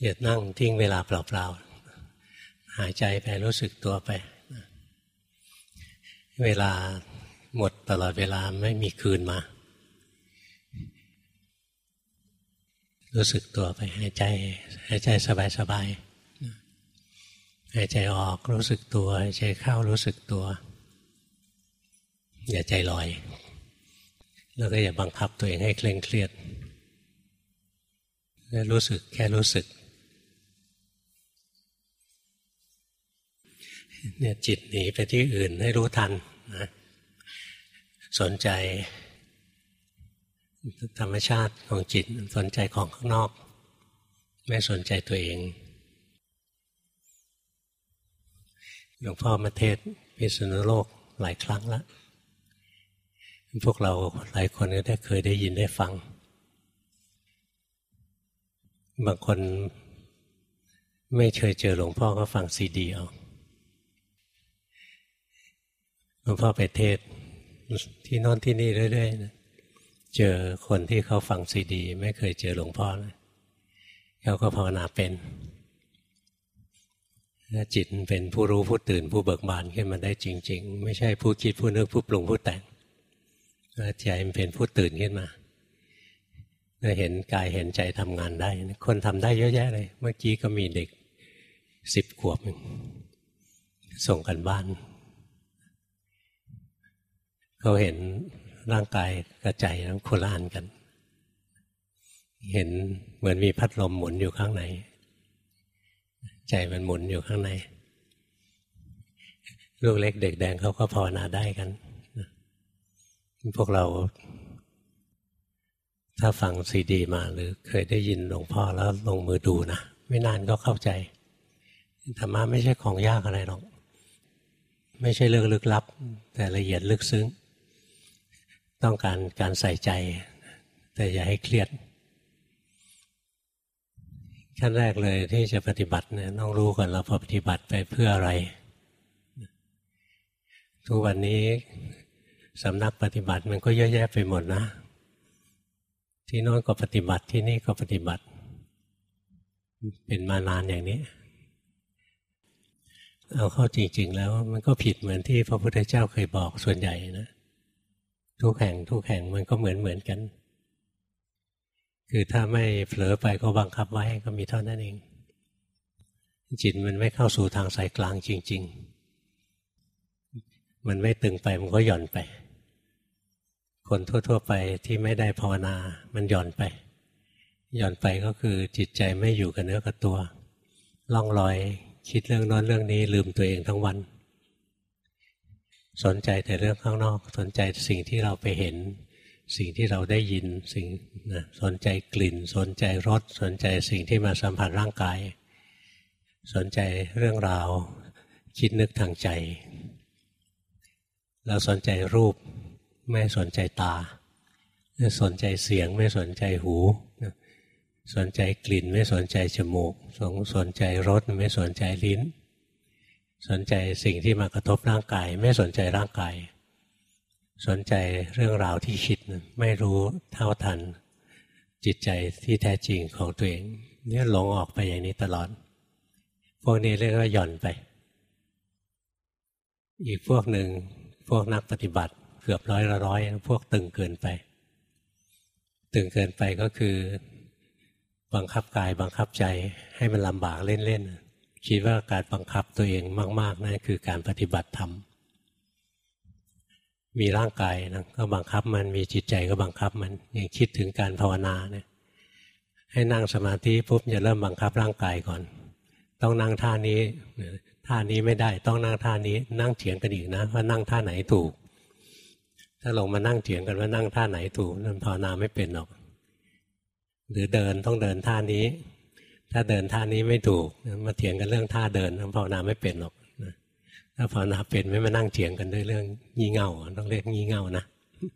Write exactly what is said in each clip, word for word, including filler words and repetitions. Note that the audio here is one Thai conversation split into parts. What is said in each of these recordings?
อย่านั่งทิ้งเวลาเปล่าๆหายใจไปรู้สึกตัวไปเวลาหมดตลอดเวลาไม่มีคืนมารู้สึกตัวไปหายใจหายใจสบายๆหายใจออกรู้สึกตัวหายใจเข้ารู้สึกตัวอย่าใจลอยแล้วก็อย่าบังคับตัวเองให้เคร่งเครียดรู้สึกแค่รู้สึกเนี่ยจิตหนีไปที่อื่นให้รู้ทันนะสนใจธรรมชาติของจิตสนใจของข้างนอกไม่สนใจตัวเองหลวงพ่อมาเทศน์พิษณุโลกหลายครั้งแล้วพวกเราหลายคนก็ได้เคยได้ยินได้ฟังบางคนไม่เคยเจอหลวงพ่อก็ฟังซีดีเอาหลวงพ่อไปเทศน์ที่โน่นที่นี่เรื่อยๆนะเจอคนที่เขาฟังซีดีไม่เคยเจอหลวงพ่อเลยเขาก็ภาวนาเป็นจิตเป็นผู้รู้ผู้ตื่นผู้เบิกบานขึ้นมาได้จริงๆไม่ใช่ผู้คิดผู้นึกผู้ปรุงผู้แต่งใจมันเป็นผู้ตื่นขึ้นมาเห็นกายเห็นใจทำงานได้คนทำได้เยอะแยะเลยเมื่อกี้ก็มีเด็กสิบขวบหนึ่งส่งกันบ้านเขาเห็นร่างกายกระใจทั้งโคละอันกันเห็นเหมือนมีพัดลมหมุนอยู่ข้างในใจมันหมุนอยู่ข้างในลูกเล็กเด็กแดงเขาก็ภาวนาได้กันพวกเราถ้าฟังซีดีมาหรือเคยได้ยินหลวงพ่อแล้วลงมือดูนะไม่นานก็เข้าใจธรรมะไม่ใช่ของยากอะไรหรอกไม่ใช่เรื่องลึกลับแต่ละเอียดลึกซึ้งต้องการการใส่ใจแต่อย่าให้เครียดขั้นแรกเลยที่จะปฏิบัติเนี่ยต้องรู้ก่อนเราปฏิบัติไปเพื่ออะไรทุกวันนี้สำนักปฏิบัติมันก็เยอะแยะไปหมดนะที่โน้นก็ปฏิบัติที่นี่ก็ปฏิบัติเป็นมานานอย่างนี้เอาเข้าจริงๆแล้วมันก็ผิดเหมือนที่พระพุทธเจ้าเคยบอกส่วนใหญ่นะทุกแห่งทุกแห่งมันก็เหมือนเหมือนกันคือถ้าไม่เผลอไปก็บังคับไว้ก็มีเท่านั้นเองจิตมันไม่เข้าสู่ทางสายกลางจริงๆมันไม่ตึงไปมันก็หย่อนไปคนทั่วๆไปที่ไม่ได้ภาวนามันหย่อนไปหย่อนไปก็คือจิตใจไม่อยู่กับเนื้อกับตัวล่องลอยคิดเรื่องโน้นเรื่องนี้ลืมตัวเองทั้งวันสนใจแต่เรื่องข้างนอกสนใจสิ่งที่เราไปเห็นสิ่งที่เราได้ยินสิ่งนะสนใจกลิ่นสนใจรสสนใจสิ่งที่มาสัมผัสร่างกายสนใจเรื่องราวคิดนึกทางใจเราสนใจรูปไม่สนใจตาสนใจเสียงไม่สนใจหูสนใจกลิ่นไม่สนใจจมูกสนใจรสไม่สนใจลิ้นสนใจสิ่งที่มากระทบร่างกายไม่สนใจร่างกายสนใจเรื่องราวที่คิดไม่รู้เท่าทันจิตใจที่แท้จริงของตัวเองเนี่ยหลงออกไปอย่างนี้ตลอดพวกนี้เรียกว่าหย่อนไปอีกพวกหนึ่งพวกนักปฏิบัติเกือบร้อยละร้อยพวกตึงเกินไปตึงเกินไปก็คือบังคับกายบังคับใจให้มันลำบากเล่นๆคิดว่าการบังคับตัวเองมากๆนั่นคือการปฏิบัติธรรมมีร่างกายนะก็บังคับมันมีจิตใจก็บังคับมันอย่างคิดถึงการภาวนาเนี่ยให้นั่งสมาธิปุ๊บจะเริ่มบังคับร่างกายก่อนต้องนั่งท่านี้ท่านี้ไม่ได้ต้องนั่งท่านี้นั่งเถียงกันอีกนะว่านั่งท่าไหนถูกถ้าลงมานั่งเถียงกันว่านั่งท่าไหนถูกนั่นภาวนาไม่เป็นหรอกหรือเดินต้องเดินท่านี้ถ้าเดินท่านี้ไม่ถูกมาเถียงกันเรื่องท่าเดินภาวนาไม่เป็นหรอกถ้าภาวนาเป็นไม่มานั่งเถียงกันด้วยเรื่องงี่เง่าต้องเรียกงี่เง่านะ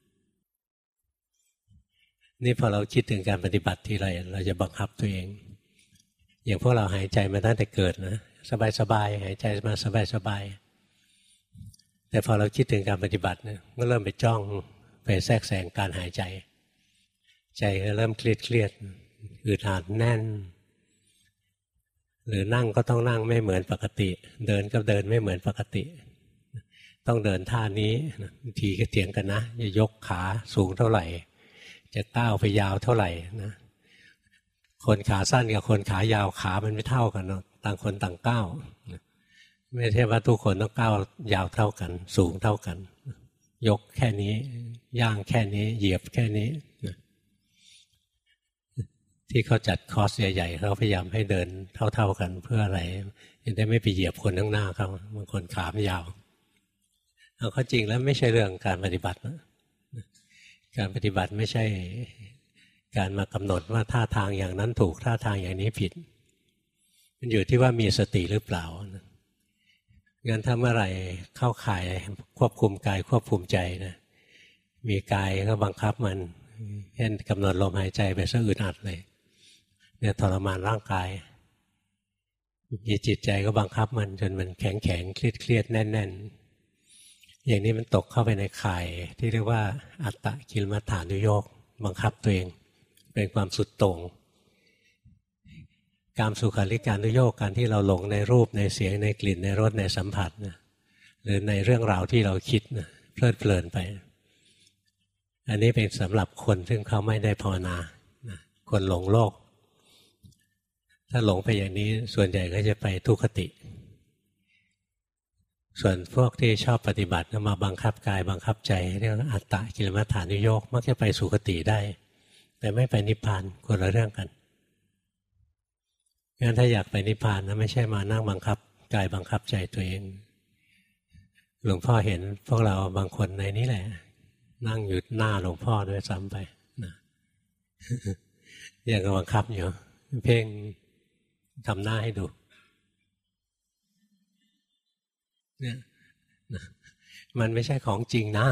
นี่พอเราคิดถึงการปฏิบัติทีไรเราจะบังคับตัวเองอย่างพวกเราหายใจมาตั้งแต่เกิดนะสบายๆหายใจมาสบายๆแต่พอเราคิดถึงการปฏิบัติเนี่ยก็เริ่มไปจ้องไปแทรกแซงการหายใจใจก็เริ่มเครียดเครียดอึดอัดแน่นหรือนั่งก็ต้องนั่งไม่เหมือนปกติเดินก็เดินไม่เหมือนปกติต้องเดินท่านี้บางทีก็เถียงกันนะจะยกขาสูงเท่าไหร่จะก้าวไปยาวเท่าไหร่นะคนขาสั้นกับคนขายาวขามันไม่เท่ากันเนาะต่างคนต่างก้าวไม่ใช่ว่าทุกคนต้องก้าวยาวเท่ากันสูงเท่ากันยกแค่นี้ย่างแค่นี้เหยียบแค่นี้ที่เขาจัดคอร์สใหญ่ๆเขาพยายามให้เดินเท่าๆกันเพื่ออะไรจะได้ไม่ไปเหยียบคนข้างหน้าเขาบางคนขาไม่ยาวเอาเข้าจริงแล้วไม่ใช่เรื่องการปฏิบัตินะการปฏิบัติไม่ใช่การมากำหนดว่าท่าทางอย่างนั้นถูกท่าทางอย่างนี้ผิดมันอยู่ที่ว่ามีสติหรือเปล่างั้นถ้าเมื่อไหร่เข้าข่ายควบคุมกายควบคุมใจนะมีกายก็บังคับมันเช่นกำหนดลมหายใจไปซะอึดอัดเลยเนี่ยทรมานร่างกายมีจิตใจก็บังคับมันจนมันแข็งแข็งเครียดเครียดแน่นแน่นอย่างนี้มันตกเข้าไปในข่ายที่เรียกว่าอัตตกิลมัฏฐานุโยคบังคับตัวเองเป็นความสุดโต่งกามสุขาริการนุโยคการที่เราหลงในรูปในเสียงในกลิ่นในรสในสัมผัสนะหรือในเรื่องราวที่เราคิดนะเพลิดเพลินไปอันนี้เป็นสำหรับคนซึ่งเขาไม่ได้ภาวนาคนหลงโลกถ้าหลงไปอย่างนี้ส่วนใหญ่ก็จะไปทุกขติส่วนพวกที่ชอบปฏิบัติมาบังคับกายบังคับใจเรียกว่าอัตตกิลมัฏฐานุโยคมักจะไปสุคติได้แต่ไม่ไปนิพพานคนละเรื่องกันงั้นถ้าอยากไปนิพพานนะไม่ใช่มานั่งบังคับกายบังคับใจตัวเองหลวงพ่อเห็นพวกเราบางคนในนี้แหละนั่งอยู่หน้าหลวงพ่อด้วยซ้ำไปนะยังบังคับอยู่เพ่งทำหน้าให้ดูเนี่ยมันไม่ใช่ของจริงนะ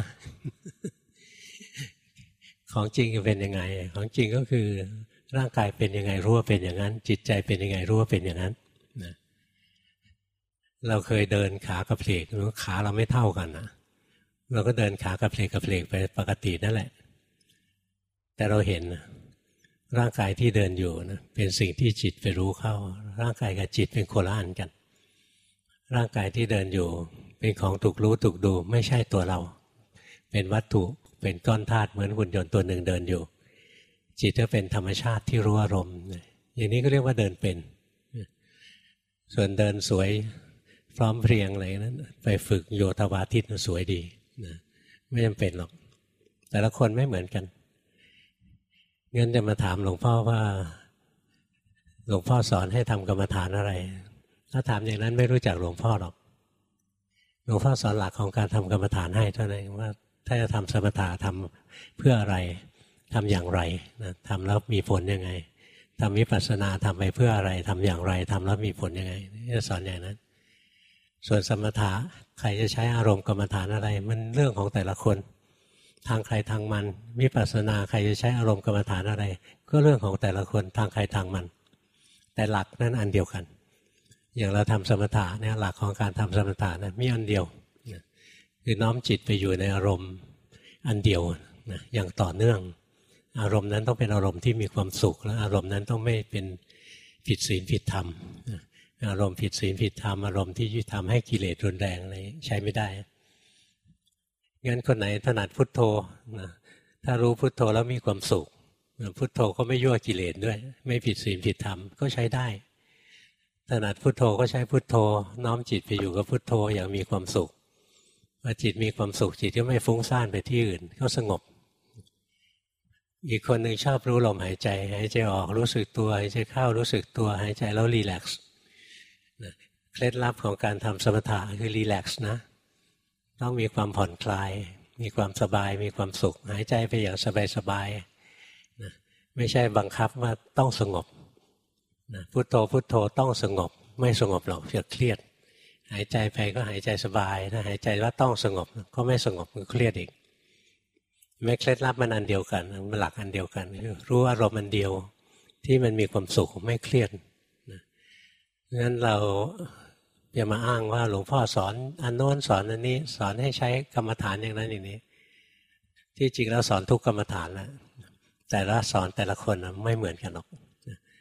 ของจริงจะเป็นยังไงของจริงก็คือร่างกายเป็นยังไงรู้ว่าเป็นอย่างนั้นจิตใจเป็นยังไงรู้ว่าเป็นอย่างนั้นนะเราเคยเดินขากระเพลกขาเราไม่เท่ากันนะเราก็เดินขากระเพลกกระเพลกไปปกตินั่นแหละแต่เราเห็นร่างกายที่เดินอยู่นะเป็นสิ่งที่จิตไปรู้เข้าร่างกายกับจิตเป็นคนละอันกันร่างกายที่เดินอยู่เป็นของถูกรู้ถูกดูไม่ใช่ตัวเราเป็นวัตถุเป็นก้อนธาตุเหมือนหุ่นยนต์ตัวหนึ่งเดินอยู่จิตก็เป็นธรรมชาติที่รู้อารมณ์อย่างนี้ก็เรียกว่าเดินเป็นส่วนเดินสวยพร้อมเพรียงอะไรนั้นไปฝึกโยธวาทิตสวยดีนะไม่จำเป็นหรอกแต่ละคนไม่เหมือนกันงั้นจะมาถามหลวงพ่อว่าหลวงพ่อสอนให้ทำกรรมฐานอะไรถ้าถามอย่างนั้นไม่รู้จักหลวงพ่อหรอกหลวงพ่อสอนหลักของการทำกรรมฐานให้เท่านั้นว่าถ้าจะทำสมถะทำเพื่ออะไรทำอย่างไรนะทำแล้วมีผลยังไงทำวิปัสสนาทำไปเพื่ออะไรทำอย่างไรทำแล้วมีผลยังไงจะสอนอย่างนั้นส่วนสมถะใครจะใช้อารมณ์กรรมฐานอะไรมันเรื่องของแต่ละคนทางใครทางมันวิปัสสนาใครจะใช้อารมณ์กรรมฐานอะไรก็เรื่องของแต่ละคนทางใครทางมันแต่หลักนั้นอันเดียวกันอย่างเราทำสมถะเนี่ยหลักของการทำสมถะนะมีอันเดียวคือน้อมจิตไปอยู่ในอารมณ์อันเดียวนะอย่างต่อเนื่องอารมณ์นั้นต้องเป็นอารมณ์ที่มีความสุขและอารมณ์นั้นต้องไม่เป็นผิดศีลผิดธรรมอารมณ์ผิดศีลผิดธรรมอารมณ์ที่ยุทำให้กิเลสรุนแรงอะไรใช้ไม่ได้งั้นคนไหนถนัดพุทโธนะถ้ารู้พุทโธแล้วมีความสุขพุทโธก็ไม่ยั่วกิเลสด้วยไม่ผิดศีลผิดธรรมก็ใช้ได้ถนัดพุทโธก็ใช้พุทโธน้อมจิตไปอยู่กับพุทโธอย่างมีความสุขพอจิตมีความสุขจิตก็ไม่ฟุ้งซ่านไปที่อื่นก็สงบอีกคนหนึ่งชอบรู้ลมหายใจหายใจออกรู้สึกตัวหายใจเข้ารู้สึกตัวหายใจแล้วรีแลกซ์เคล็ดลับของการทำสมถะคือรีแลกซ์นะต้องมีความผ่อนคลายมีความสบายมีความสุขหายใจไปอย่างสบายๆนะไม่ใช่บังคับว่าต้องสงบนะพุทโธพุทโธต้องสงบไม่สงบหรอกจะเครียดหายใจไปก็หายใจสบายถ้าหายใจว่าต้องสงบก็ไม่สงบก็เครียดอีกไม่เคล็ดลับมันอันเดียวกันมันหลักอันเดียวกันรู้อารมณ์อันเดียวที่มันมีความสุขไม่เครียดนะงั้นเราอย่ามาอ้างว่าหลวงพ่อสอนอันโน้นสอนอันนี้สอนให้ใช้กรรมฐานอย่างนั้นอย่างนี้ที่จริงแล้วสอนทุกกรรมฐานแล้วแต่ละสอนแต่ละคนไม่เหมือนกันหรอก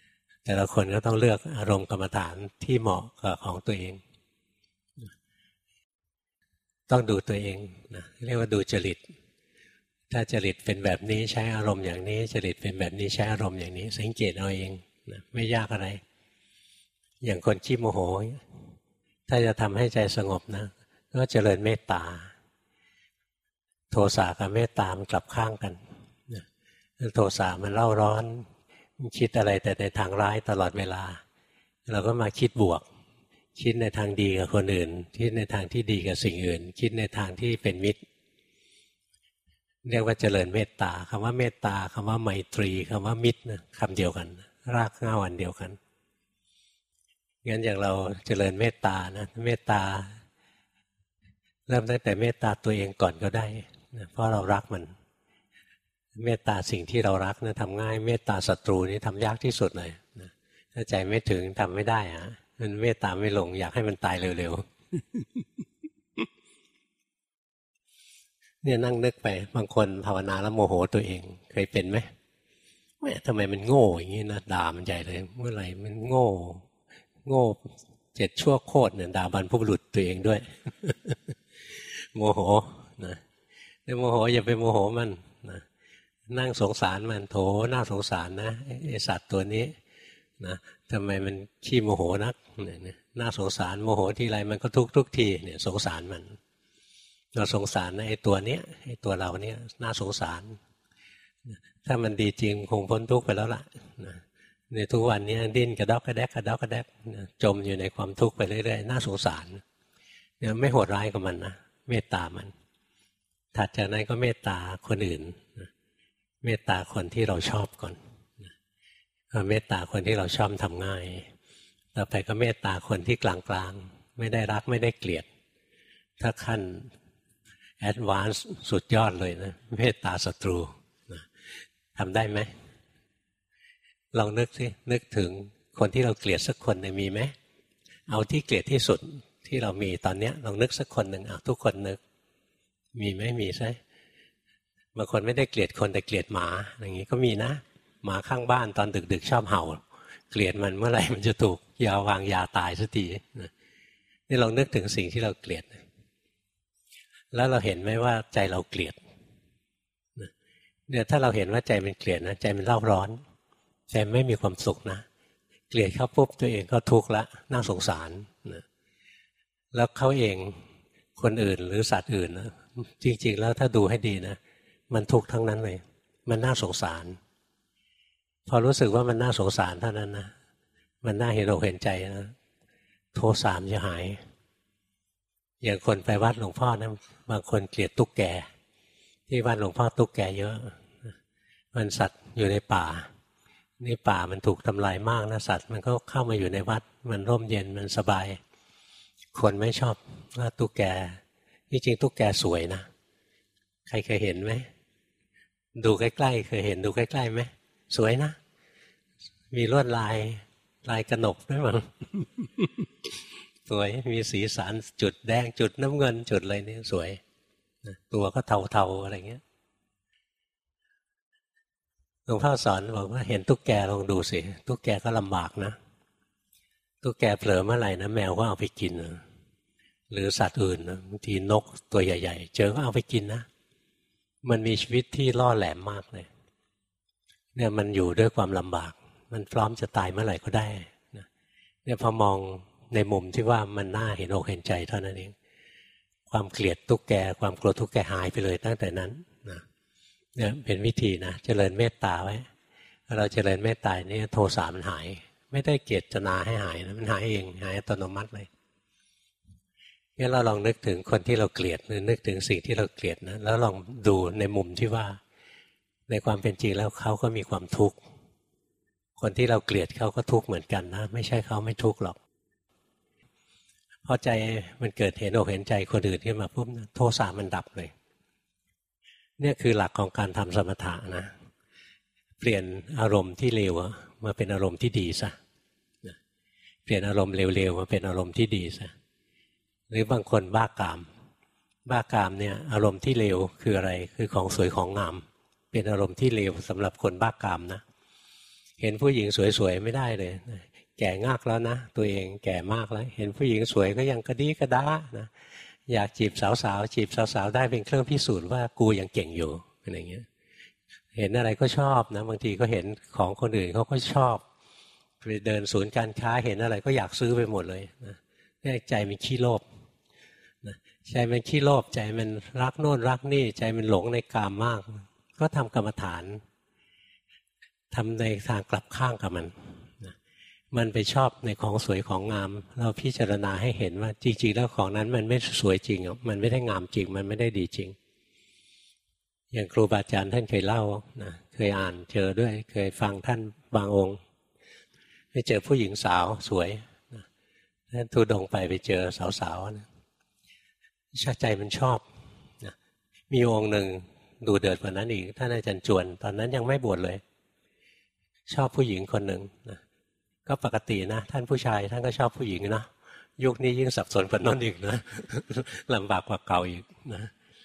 แต่ละคนก็ต้องเลือกอารมณ์กรรมฐานที่เหมาะกับของตัวเองต้องดูตัวเองนะเรียกว่าดูจริตถ้าจริตเป็นแบบนี้ใช้อารมณ์อย่างนี้จริตเป็นแบบนี้ใช้อารมณ์อย่างนี้สังเกตเอาเองนะไม่ยากอะไรอย่างคนขี้โมโหถ้าจะทำให้ใจสงบนะก็เจริญเมตตาโทสะกับเมตตามันกลับข้างกันโทสะมันเล่าร้อนคิดอะไรแต่ในทางร้ายตลอดเวลาเราก็มาคิดบวกคิดในทางดีกับคนอื่นคิดในทางที่ดีกับสิ่งอื่นคิดในทางที่เป็นมิตรเรียกว่าเจริญเมตตาคำว่าเมตตาคำว่าไมตรีคำว่ามิตรนะคำเดียวกันรากเหง้าอันเดียวกันงั้นอย่างเราเจริญเมตตานะเมตตาเริ่มตั้งแต่เมตตาตัวเองก่อนก็ได้นะเพราะเรารักมันเมตตาสิ่งที่เรารักนะทำง่ายเมตตาศัตรูนี่ทำยากที่สุดเลยนะถ้าใจไม่ถึงทำไม่ได้อะมันเมตตาไม่ลงอยากให้มันตายเร็วๆเนี่ยนั่งนึกไปบางคนภาวนาแล้วโมโหตัวเองเคยเป็นไหมแม่ทำไมมันโง่อย่างนี้นะด่ามันใหญ่เลยเมื่อไหร่มันโง่โง่เจ็ดชั่วโคตรเนี่ยด่าบรรพบุรุษตัวเองด้วย โมโหนะแต่โมโหอย่าไปโมโหมันนะนั่งสงสารมันโถน่าสงสารนะไอสัตว์ตัวนี้นะทำไมมันขี้โมโหนักเนี่ยน่าสงสารโมโหทีไรมันก็ทุกทุกทีเนี่ยสงสารมันเราสงสารนะไอตัวเนี้ยไอตัวเราเนี้ยน่าสงสารถ้ามันดีจริงคงพ้นทุกข์ไปแล้วล่ะนะในทุกวันนี้ดิ้นกระดอกกระแดกกระดอกกระแดกจมอยู่ในความทุกข์ไปเรื่อยๆน่าสงสารเนี่ยไม่โหดร้ายกับมันนะเมตตามันถัดจากนั้นก็เมตตาคนอื่นเมตตาคนที่เราชอบก่อนเมตตาคนที่เราชอบทำง่ายต่อไปก็เมตตาคนที่กลางๆไม่ได้รักไม่ได้เกลียดถ้าขั้นแอดวานซ์สุดยอดเลยนะเมตตาศัตรูทำได้ไหมลองนึกสินึกถึงคนที่เราเกลียดสักคนหนึ่งมีไหมเอาที่เกลียดที่สุดที่เรามีตอนนี้ลองนึกสักคนหนึ่งเอาทุกคนนึกมีไหมมีใช่บางคนไม่ได้เกลียดคนแต่เกลียดหมาอย่างนี้ก็มีนะหมาข้างบ้านตอนดึกๆชอบเห่าเกลียดมันเมื่อไหร่มันจะถูกยาวางยาตายสักทีนี่ลองนึกถึงสิ่งที่เราเกลียดแล้วเราเห็นไหมว่าใจเราเกลียดเนี่ยถ้าเราเห็นว่าใจมันเกลียดนะใจมันเล่าร้อนใจไม่มีความสุขนะเกลียดเขาปุ๊บตัวเองก็ทุกข์ละน่าสงสารนะแล้วเขาเองคนอื่นหรือสัตว์อื่นนะจริงๆแล้วถ้าดูให้ดีนะมันทุกข์ทั้งนั้นเลยมันน่าสงสารพอรู้สึกว่ามันน่าสงสารเท่านั้นนะมันน่าเห็นอกเห็นใจนะโทสะมันจะหายอย่างคนไปวัดหลวงพ่อนะบางคนเกลียดตุ๊กแกที่วัดหลวงพ่อตุ๊กแกเยอะมันสัตว์อยู่ในป่านี่ป่ามันถูกทำลายมากนะสัตว์มันก็เข้ามาอยู่ในวัดมันร่มเย็นมันสบายคนไม่ชอบว่าตุ๊กแกที่จริงตุ๊กแกสวยนะใครเคยเห็นไหมดูใกล้ๆเคยเห็นดูใกล้ๆไหมสวยนะมีลวดลายลายกระหนกด้วยมั้ง สวยมีสีสันจุดแดงจุดน้ำเงินจุดอะไรนี่สวยตัวก็เทาๆอะไรเงี้ยหลวงพ่อสอนบอกว่าเห็นตุ๊กแกลองดูสิตุ๊กแกก็ลำบากนะตุ๊กแกเผลอเมื่อไหร่นะแมวก็เอาไปกินหรือสัตว์อื่นนะบางทีนกตัวใหญ่ๆเจอก็เอาไปกินนะมันมีชีวิตที่ล่อแหลมมากเลยเนี่ยมันอยู่ด้วยความลำบากมันพร้อมจะตายเมื่อไหร่ก็ได้นะเนี่ยพอมองในมุมที่ว่ามันน่าเห็นอกเห็นใจเท่านั้นเองความเกลียดตุ๊กแกความกลัวตุ๊กแกหายไปเลยตั้งแต่นั้นนะเนี่ยเป็นวิธีนะเจริญเมตตาไว้เราเจริญเมตตานี่โทสะมันหายไม่ได้เจตนาให้หายนะมันหายเองหายอัตโนมัติเลยงั้นเราลองนึกถึงคนที่เราเกลียดหรือนึกถึงสิ่งที่เราเกลียดนะแล้วลองดูในมุมที่ว่าในความเป็นจริงแล้วเขาก็มีความทุกข์คนที่เราเกลียดเขาก็ทุกข์เหมือนกันนะไม่ใช่เขาไม่ทุกข์หรอกพอใจมันเกิดเห็นอกเห็นใจคนอื่นขึ้นมาปุ๊บนะโทสะมันดับเลยเนี่ยคือหลักของการทำสมถะนะเปลี่ยนอารมณ์ที่เลวมาเป็นอารมณ์ที่ดีซะเปลี่ยนอารมณ์เลวๆมาเป็นอารมณ์ที่ดีซะหรือบางคนบ้ากามบ้ากามเนี่ยอารมณ์ที่เลวคืออะไรคือของสวยของงามเป็นอารมณ์ที่เลวสำหรับคนบ้ากามนะเห็นผู้หญิงสวยๆไม่ได้เลยแก่งากแล้วนะตัวเองแก่มากแล้วเห็นผู้หญิงสวยก็ยังกระดี้กระด้านะอยากจีบสาวๆจีบสาวๆได้เป็นเครื่องพิสูจน์ว่ากูยังเก่งอยู่อะไรเงี้ยเห็นอะไรก็ชอบนะบางทีก็เห็นของคนอื่นเขาก็ชอบไปเดินศูนย์การค้าเห็นอะไรก็อยากซื้อไปหมดเลยนะนี่ใจมันขี้โลภนะใจมันขี้โลภใจมันรักโน่นรักนี่ใจมันหลงในกามมากก็ทำกรรมฐานทำในทางกลับข้างกับมันนะมันไปชอบในของสวยของงามเราพิจารณาให้เห็นว่าจริงๆแล้วของนั้นมันไม่สวยจริงมันไม่ได้งามจริงมันไม่ได้ดีจริงอย่างครูบาอาจารย์ท่านเคยเล่านะเคยอ่านเจอด้วยเคยฟังท่านบางองค์ไปเจอผู้หญิงสาวสวยนะท่านทุดงไปไปเจอสาวๆนะชักใจมันชอบนะมีองค์หนึ่งดูเดือดกว่านั้นอีกท่านอาจารย์จวนตอนนั้นยังไม่บวชเลยชอบผู้หญิงคนหนึ่งนะก็ปกตินะท่านผู้ชายท่านก็ชอบผู้หญิงนะยุคนี้ยิ่งสับสนกว่านั้นอีกนะลำบากกว่าเก่าอีกนะ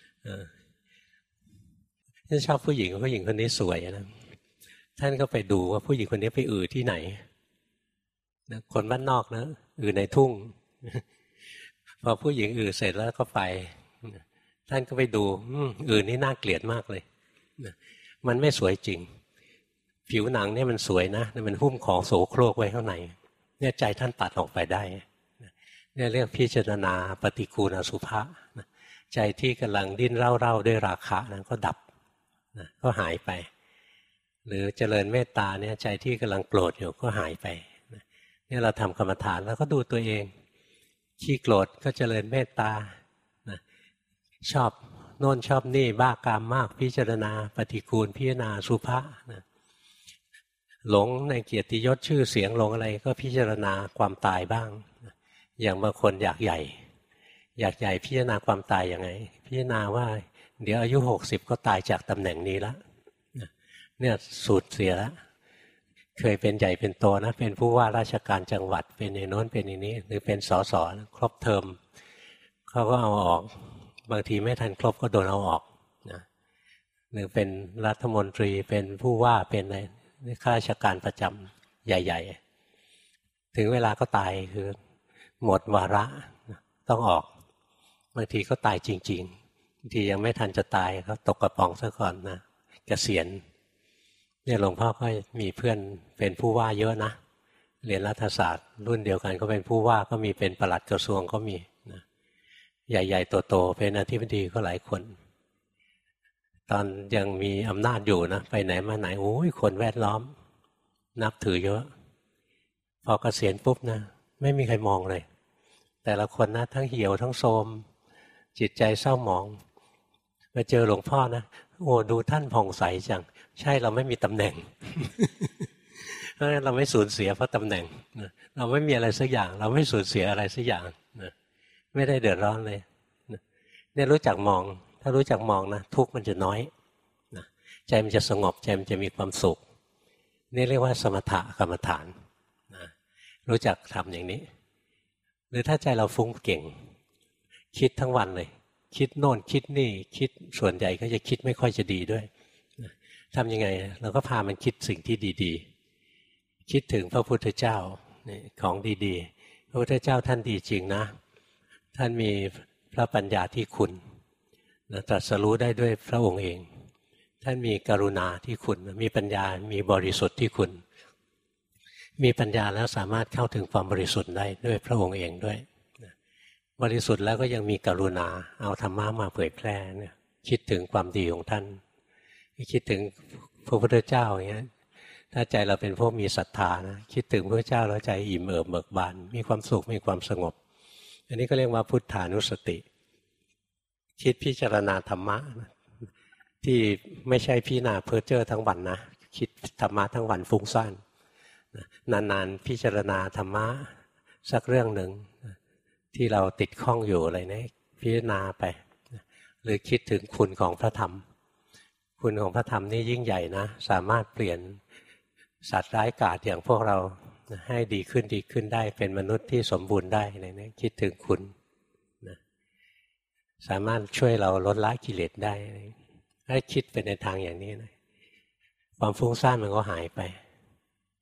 ท่านชอบผู้หญิงผู้หญิงคนนี้สวยนะท่านก็ไปดูว่าผู้หญิงคนนี้ไปอือที่ไหนนะคนบ้านนอกนะอือในทุ่งพอผู้หญิงอือเสร็จแล้วก็ไปท่านก็ไปดูอือนี่น่าเกลียดมากเลยมันไม่สวยจริงผิวหนังเนี่ยมันสวยนะมันหุ้มของโสโครกไว้ข้างในเนี่ยใจท่านตัดออกไปได้เนี่ยเรียกพิจารณาปฏิกูลอสุภะใจที่กำลังดิ้นเร่าๆด้วยราคะนั้นก็ดับก็หายไปหรือเจริญเมตตาเนี่ยใจที่กำลังโกรธอยู่ก็หายไปเนี่ยเราทำกรรมฐานแล้วก็ดูตัวเองขี้โกรธก็เจริญเมตตาชอบโน่นชอบนี่บ้ากามมากพิจารณาปฏิกูลพิจารณาสุภะนะหลงในเกียรติยศชื่อเสียงหลงอะไรก็พิจารณาความตายบ้างอย่างบางคนอยากใหญ่อยากใหญ่พิจารณาความตายยังไงพิจารณาว่าเดี๋ยวอายุหกสิบก็ตายจากตำแหน่งนี้แล้วเนี่ยสูญเสียแล้วเคยเป็นใหญ่เป็นโตนะเป็นผู้ว่าราชการจังหวัดเป็นอย่างโน้นเป็นอย่างนี้หรือเป็นสสครบเทอมเขาก็เอาออกบางทีไม่ทันครบก็โดนเอาออกนะหรือเป็นรัฐมนตรีเป็นผู้ว่าเป็นอะไรข้าราชการประจำใหญ่ๆถึงเวลาก็ตายคือหมดวาระต้องออกบางทีก็ตายจริงๆบางทียังไม่ทันจะตายก็ตกกระป๋องซะก่อนนะเกษียณเนี่ยหลวงพ่อก็มีเพื่อนเป็นผู้ว่าเยอะนะเรียนรัฐศาสตร์รุ่นเดียวกันก็เป็นผู้ว่าก็มีเป็นปลัดกระทรวงก็มีนะใหญ่ๆโตๆเป็นอธิบดีก็หลายคนตอนยังมีอำนาจอยู่นะไปไหนมาไหนโอ้ยคนแวดล้อมนับถือเยอะพอเกษียณปุ๊บนะไม่มีใครมองเลยแต่ละคนนะทั้งเหี่ยวทั้งโทรมจิตใจเศร้าหมองมาเจอหลวงพ่อนะโอ้ดูท่านผ่องใสจังใช่เราไม่มีตำแหน่ง เพราะฉะนั้นเราไม่สูญเสียเพราะตำแหน่งเราไม่มีอะไรสักอย่างเราไม่สูญเสียอะไรสักอย่างไม่ได้เดือดร้อนเลยเนี่ยรู้จักมองถ้ารู้จักมองนะทุกข์มันจะน้อยนะใจมันจะสงบใจมันจะมีความสุขนี่เรียกว่าสมถะกรรมฐานนะรู้จักทำอย่างนี้หรือถ้าใจเราฟุ้งเก่งคิดทั้งวันเลยคิดโน่นคิดนี่คิดส่วนใหญ่ก็จะคิดไม่ค่อยจะดีด้วยนะทำยังไงเราก็พามันคิดสิ่งที่ดีๆคิดถึงพระพุทธเจ้าของดีๆพระพุทธเจ้าท่านดีจริงนะท่านมีพระปัญญาที่คุณตรัสรู้ได้ด้วยพระองค์เองท่านมีกรุณาที่คุณมีปัญญามีบริสุทธิ์ที่คุณมีปัญญาแล้วสามารถเข้าถึงความบริสุทธิ์ได้ด้วยพระองค์เองด้วยบริสุทธิ์แล้วก็ยังมีกรุณาเอาธรรมะมาเผยแพร่เนี่ยคิดถึงความดีของท่านคิดถึงพระพุทธเจ้าอย่างเงี้ยถ้าใจเราเป็นพวกมีศรัทธานะคิดถึงพระเจ้าแล้วใจอิ่มเอิบเบิกบานมีความสุขมีความสงบอันนี้ก็เรียกว่าพุทธานุสติคิดพิจารณาธรรมะที่ไม่ใช่พิจารณาเพ้อเจ้อทั้งวันนะคิดธรรมะทั้งวันฟุ้งซ่านนานๆพิจารณาธรรมะสักเรื่องหนึ่งที่เราติดข้องอยู่อะไรนะพิจารณาไปหรือคิดถึงคุณของพระธรรมคุณของพระธรรมนี่ยิ่งใหญ่นะสามารถเปลี่ยนสัตว์ร้ายกาจอย่างพวกเราให้ดีขึ้นดีขึ้นได้เป็นมนุษย์ที่สมบูรณ์ได้อะไรนะคิดถึงคุณนะสามารถช่วยเราลดละกิเลสได้ให้คิดไปในทางอย่างนี้นะความฟุ้งซ่านมันก็หายไป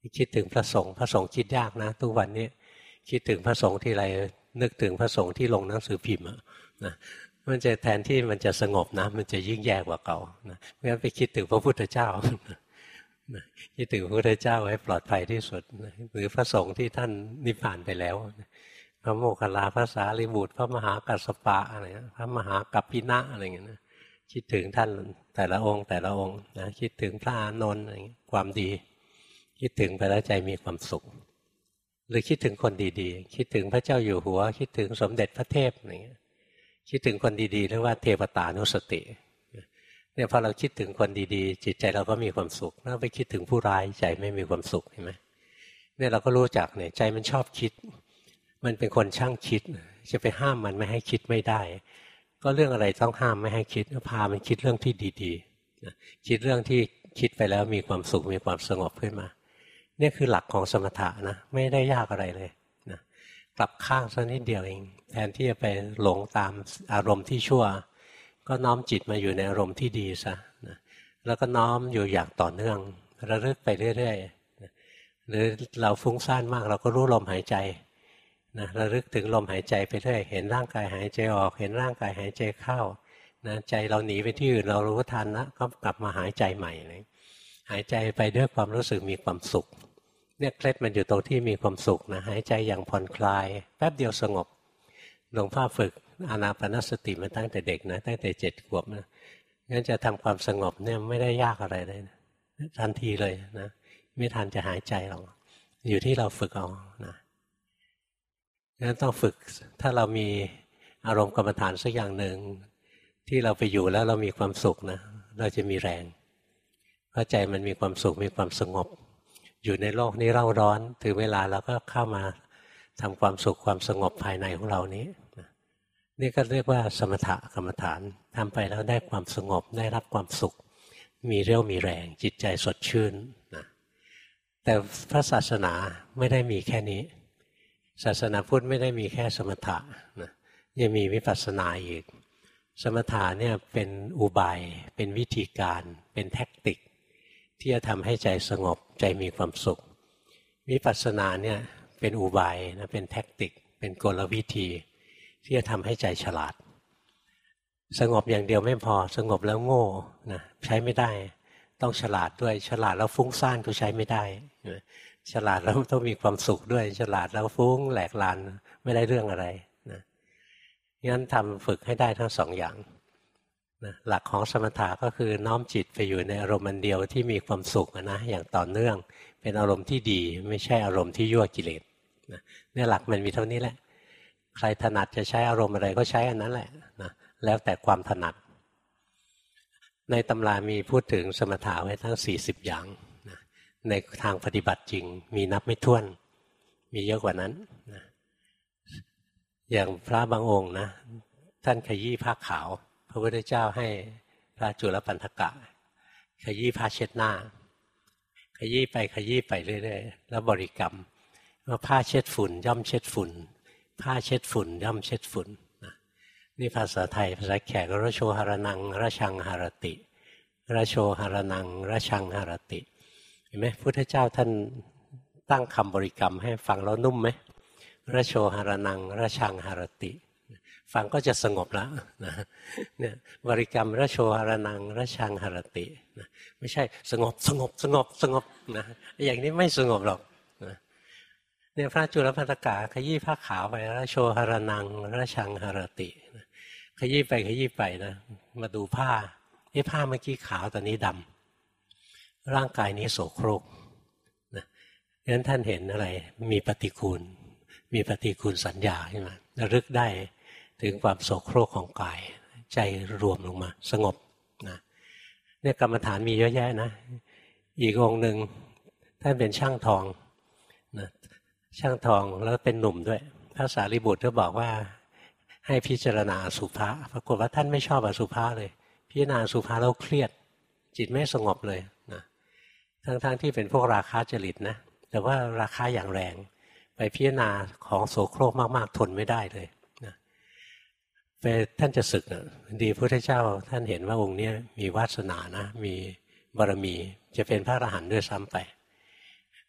คิดถึงพระสงฆ์พระสงฆ์คิดยากนะทุกวันนี้คิดถึงพระสงฆ์ที่ไรนึกถึงพระสงฆ์ที่ลงหนังสือพิมพ์นะมันจะแทนที่มันจะสงบนะมันจะยิ่งแย่กว่าเก่านะเพราะฉะนั้นไปคิดถึงพระพุทธเจ้าคิดถึงพระพุทธเจ้าให้ปลอดภัยที่สุดหรือพระสงฆ์ที่ท่านนิพพานไปแล้วพระโมคคัลลาพระสารีบุตรพระมหากัสสปะอะไรพระมหากัปปินะอะไรอย่างเงี้ยนะคิดถึงท่านแต่ละองค์แต่ละองค์นะคิดถึงพระอานนท์อะไรความดีคิดถึงไปแล้วใจมีความสุขหรือคิดถึงคนดีๆคิดถึงพระเจ้าอยู่หัวคิดถึงสมเด็จพระเทพอะไรเงี้ยคิดถึงคนดีๆเรียกว่าเทวตานุสติเนี่ยพอเราคิดถึงคนดีๆจิตใจเราก็มีความสุขถ้าไปคิดถึงผู้ร้ายใจไม่มีความสุขเห็นไหมเนี่ยเราก็รู้จักเนี่ยใจมันชอบคิดมันเป็นคนช่างคิดจะไปห้ามมันไม่ให้คิดไม่ได้ก็เรื่องอะไรต้องห้ามไม่ให้คิดพามันคิดเรื่องที่ดีๆคิดเรื่องที่คิดไปแล้วมีความสุขมีความสงบขึ้นมาเนี่ยคือหลักของสมถะนะไม่ได้ยากอะไรเลยนะกลับข้างสักนิดเดียวเองแทนที่จะไปหลงตามอารมณ์ที่ชั่วก็น้อมจิตมาอยู่ในอารมณ์ที่ดีซะนะแล้วก็น้อมอยู่อย่างต่อเนื่องระลึกไปเรื่อยๆนะหรือเราฟุ้งซ่านมากเราก็รู้ลมหายใจนะระลึกถึงลมหายใจไปเรื่อยเห็นร่างกายหายใจออกเห็นร่างกายหายใจเข้านะใจเราหนีไปที่อื่นเรารู้ทันนะก็กลับมาหายใจใหม่เลยหายใจไปด้วยความรู้สึกมีความสุขเนี่ยเคล็ดมันอยู่ตรงที่มีความสุขนะหายใจอย่างผ่อนคลายแป๊บเดียวสงบหลวงพ่อฝึกอานาปานสติมาตั้งแต่เด็กนะตั้งแต่เจ็ดขวบนะงั้นจะทำความสงบเนี่ยไม่ได้ยากอะไรเลยนะทันทีเลยนะไม่ทันจะหายใจหรอกอยู่ที่เราฝึกเอานะงั้นต้องฝึกถ้าเรามีอารมณ์กรรมฐานสักอย่างหนึ่งที่เราไปอยู่แล้วเรามีความสุขนะเราจะมีแรงเพราะใจมันมีความสุขมีความสงบอยู่ในโลกนี้เร่าร้อนถึงเวลาเราก็เข้ามาทำความสุขความสงบภายในของเรานี้นี่ก็เรียกว่าสมถกรรมฐานทำไปแล้วได้ความสงบได้รับความสุขมีเรี่ยวมีแรงจิตใจสดชื่นนะแต่พระศาสนาไม่ได้มีแค่นี้ศาสนาพุทธไม่ได้มีแค่สมถะนะยังมีวิปัสสนาอีกสมถะเนี่ยเป็นอุบายเป็นวิธีการเป็นแทคติกที่จะทำให้ใจสงบใจมีความสุขวิปัสสนาเนี่ยเป็นอุบายนะเป็นแทคติกเป็นกลวิธีที่จะทำให้ใจฉลาดสงบอย่างเดียวไม่พอสงบแล้วโง่นะใช้ไม่ได้ต้องฉลาดด้วยฉลาดแล้วฟุ้งซ่านก็ใช้ไม่ได้ฉลาดแล้วต้องมีความสุขด้วยฉลาดแล้วฟุ้งแหลกลานไม่ได้เรื่องอะไรนะงั้นทำฝึกให้ได้ทั้งสองอย่างนะหลักของสมถะก็คือน้อมจิตไปอยู่ในอารมณ์อันเดียวที่มีความสุขนะอย่างต่อเนื่องเป็นอารมณ์ที่ดีไม่ใช่อารมณ์ที่ยั่วกิเลสนะเนี่ยหลักมันมีเท่านี้แหละใครถนัดจะใช้อารมณ์อะไรก็ใช้อันนั้นแหละนะแล้วแต่ความถนัดในตำรามีพูดถึงสมถะไว้ทั้งสี่สิบอย่างนะในทางปฏิบัติจริงมีนับไม่ถ้วนมีเยอะกว่านั้นนะอย่างพระบางองค์นะท่านขยี้ผ้าขาวพระพุทธเจ้าให้พระจุลปันธกะขยี้ผ้าเช็ดหน้าขยี้ไปขยี้ไปเรื่อยๆแล้วบริกรรมว่าผ้าเช็ดฝุ่นย่อมเช็ดฝุ่นผ้าเช็ดฝุ่นย่อมเช็ดฝุ่นนี่ภาษาไทยภาษาแขกระโชหรนังระชังหรติระโชหรนังระชังหรติเห็นไหมพุทธเจ้าท่านตั้งคำบริกรรมให้ฟังแล้วนุ่มไหมระโชหรนังระชังหรติฟังก็จะสงบแล้วนะเนี่ยบริกรรมระโชหรนังระชังหรตินะไม่ใช่สงบสงบสงบสงบนะอย่างนี้ไม่สงบหรอกนะเนี่ยพระจุลปันธกะขยี้ผ้าขาวไประโชหรนังระชังหรติขยี้ไปขยี้ไปนะมาดูผ้าไอ้ผ้าเมื่อกี้ขาวตอนนี้ดำร่างกายนี้โสโครกนะดังนั้นท่านเห็นอะไรมีปฏิกูลมีปฏิกูลสัญญาใช่ไหมระลึกได้ถึงความโสโครกของกายใจรวมลงมาสงบนะเนี่ยกรรมฐานมีเยอะแยะนะอีกองค์หนึ่งท่านเป็นช่างทองนะช่างทองแล้วเป็นหนุ่มด้วยพระสารีบุตรก็บอกว่าให้พิจารณาอสุภะปรากฏว่าท่านไม่ชอบอสุภะเลยพิจารณาอสุภะแล้วเครียดจิตไม่สงบเลยนะทั้งๆ ท, ที่เป็นพวกราคะจริตนะแต่ว่าราคะอย่างแรงไปพิจารณาของโสโครกมากๆทนไม่ได้เลยนะไปท่านจะสึกนะดีพระพุทธเจ้าท่านเห็นว่าองค์นี้มีวาสนานะมีบารมีจะเป็นพระอรหันต์ด้วยซ้ำไป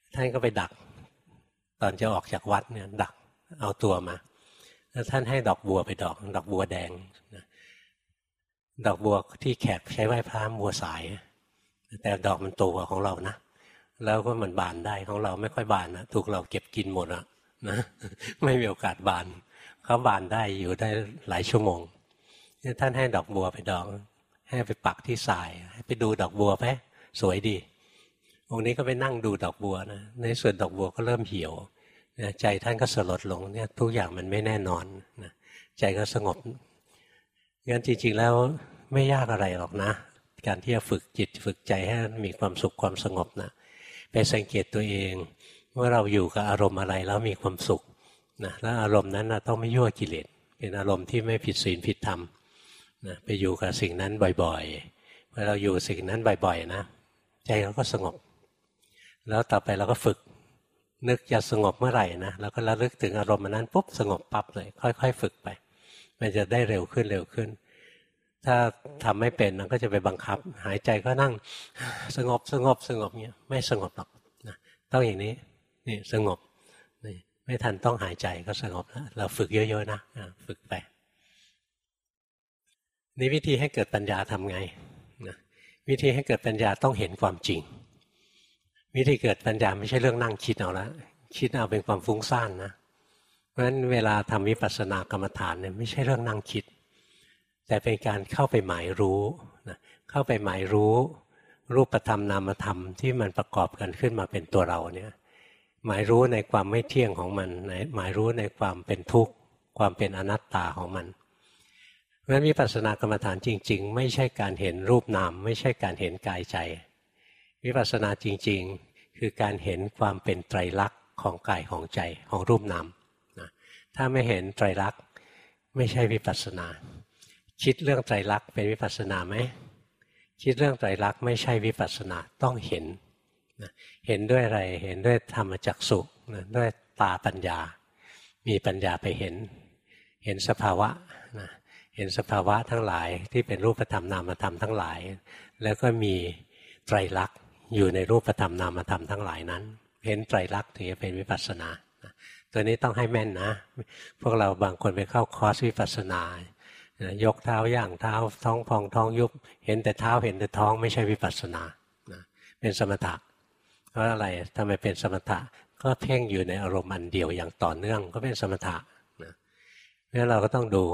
ท่านก็ไปดักตอนจะออกจากวัดเนี่ยดักเอาตัวมาแล้วท่านให้ดอกบัวไปดอกดอกบัวแดงนะดอกบัวที่แขกใช้ไหว้พระบัวสายแต่ดอกมันโตกว่าของเรานะแล้วก็มันบานได้ของเราไม่ค่อยบานนะถูกเราเก็บกินหมดอะนะไม่มีโอกาสบานเขาบานได้อยู่ได้หลายชั่วโมงท่านให้ดอกบัวไปดอกให้ไปปักที่ทรายให้ไปดูดอกบัวไปสวยดีองค์นี้ก็ไปนั่งดูดอกบัวนะในส่วนดอกบัวก็เริ่มเหี่ยวใจท่านก็สลดลงเนี่ยทุกอย่างมันไม่แน่นอนนะใจก็สงบงั้นจริงๆแล้วไม่ยากอะไรหรอกนะการที่จะฝึกจิตฝึกใจให้มีความสุขความสงบนะไปสังเกตตัวเองว่าเราอยู่กับอารมณ์อะไรแล้วมีความสุขนะแล้วอารมณ์นั้นนะต้องไม่ยั่วกิเลสเป็นอารมณ์ที่ไม่ผิดศีลผิดธรรมนะไปอยู่กับสิ่งนั้นบ่อยๆพอเราอยู่สิ่งนั้นบ่อยๆนะใจเราก็สงบแล้วต่อไปเราก็ฝึกนึกจะสงบเมื่อไหร่นะเราก็ระลึกถึงอารมณ์นั้นปุ๊บสงบปั๊บเลยค่อยๆฝึกไปมันจะได้เร็วขึ้นเร็วขึ้นถ้าทำไม่เป็นมันก็จะไปบังคับหายใจก็นั่งสงบสงบสงบเงี้ยไม่สงบหรอกนะต้องอย่างนี้นี่สงบนี่ไม่ทันต้องหายใจก็สงบแล้วเราฝึกเยอะๆนะฝึกไปนี่วิธีให้เกิดปัญญาทำไงนะวิธีให้เกิดปัญญาต้องเห็นความจริงวิธีเกิดปัญญาไม่ใช่เรื่องนั่งคิดเอาละคิดเอาเป็นความฟุ้งซ่านนะเพราะฉะนั้นเวลาทำวิปัสสนากรรมฐานเนี่ยไม่ใช่เรื่องนั่งคิดแต่เป็นการเข้าไปหมายรู้นะเข้าไปหมายรู้รูปธรรมนามธรรมที่มันประกอบกันขึ้นมาเป็นตัวเราเนี่ยหมายรู้ในความไม่เที่ยงของมันหมายรู้ในความเป็นทุกข์ความเป็นอนัตตาของมันเพราะฉะนั้นวิปัสสนากรรมฐานจริงๆไม่ใช่การเห็นรูปนามไม่ใช่การเห็นกายใจวิปัสสนาจริงๆคือการเห็นความเป็นไตรลักษณ์ของกายของใจของรูปนามนะถ้าไม่เห็นไตรลักษณ์ไม่ใช่วิปัสสนาคิดเรื่องไตรลักษณ์เป็นวิปัสสนาไหมคิดเรื่องไตรลักษณ์ไม่ใช่วิปัสสนาต้องเห็นนะเห็นด้วยอะไรเห็นด้วยธรรมจักษุนะด้วยตาปัญญามีปัญญาไปเห็นเห็นสภาวะนะเห็นสภาวะทั้งหลายที่เป็นรูปธรรมนามธรรมทั้งหลายแล้วก็มีไตรลักษณ์อยู่ในรูปธรรมนามธรรมทั้งหลายนั้นเห็นไตรลักษณ์ถึงจะเป็นวิปัสสนาตัวนี้ต้องให้แม่นนะพวกเราบางคนไปเข้าคอร์สวิปัสสนายกเท้าย่างเท้าท้องพองท้องยุบเห็นแต่เท้าเห็นแต่ท้องไม่ใช่วิปัสสนาเป็นสมถะเพราะอะไรทำไมเป็นสมถะก็เพ่งอยู่ในอารมณ์อันเดียวอย่างต่อเนื่องก็เป็นสมถะนะเพราะฉะนั้นเราก็ต้องดู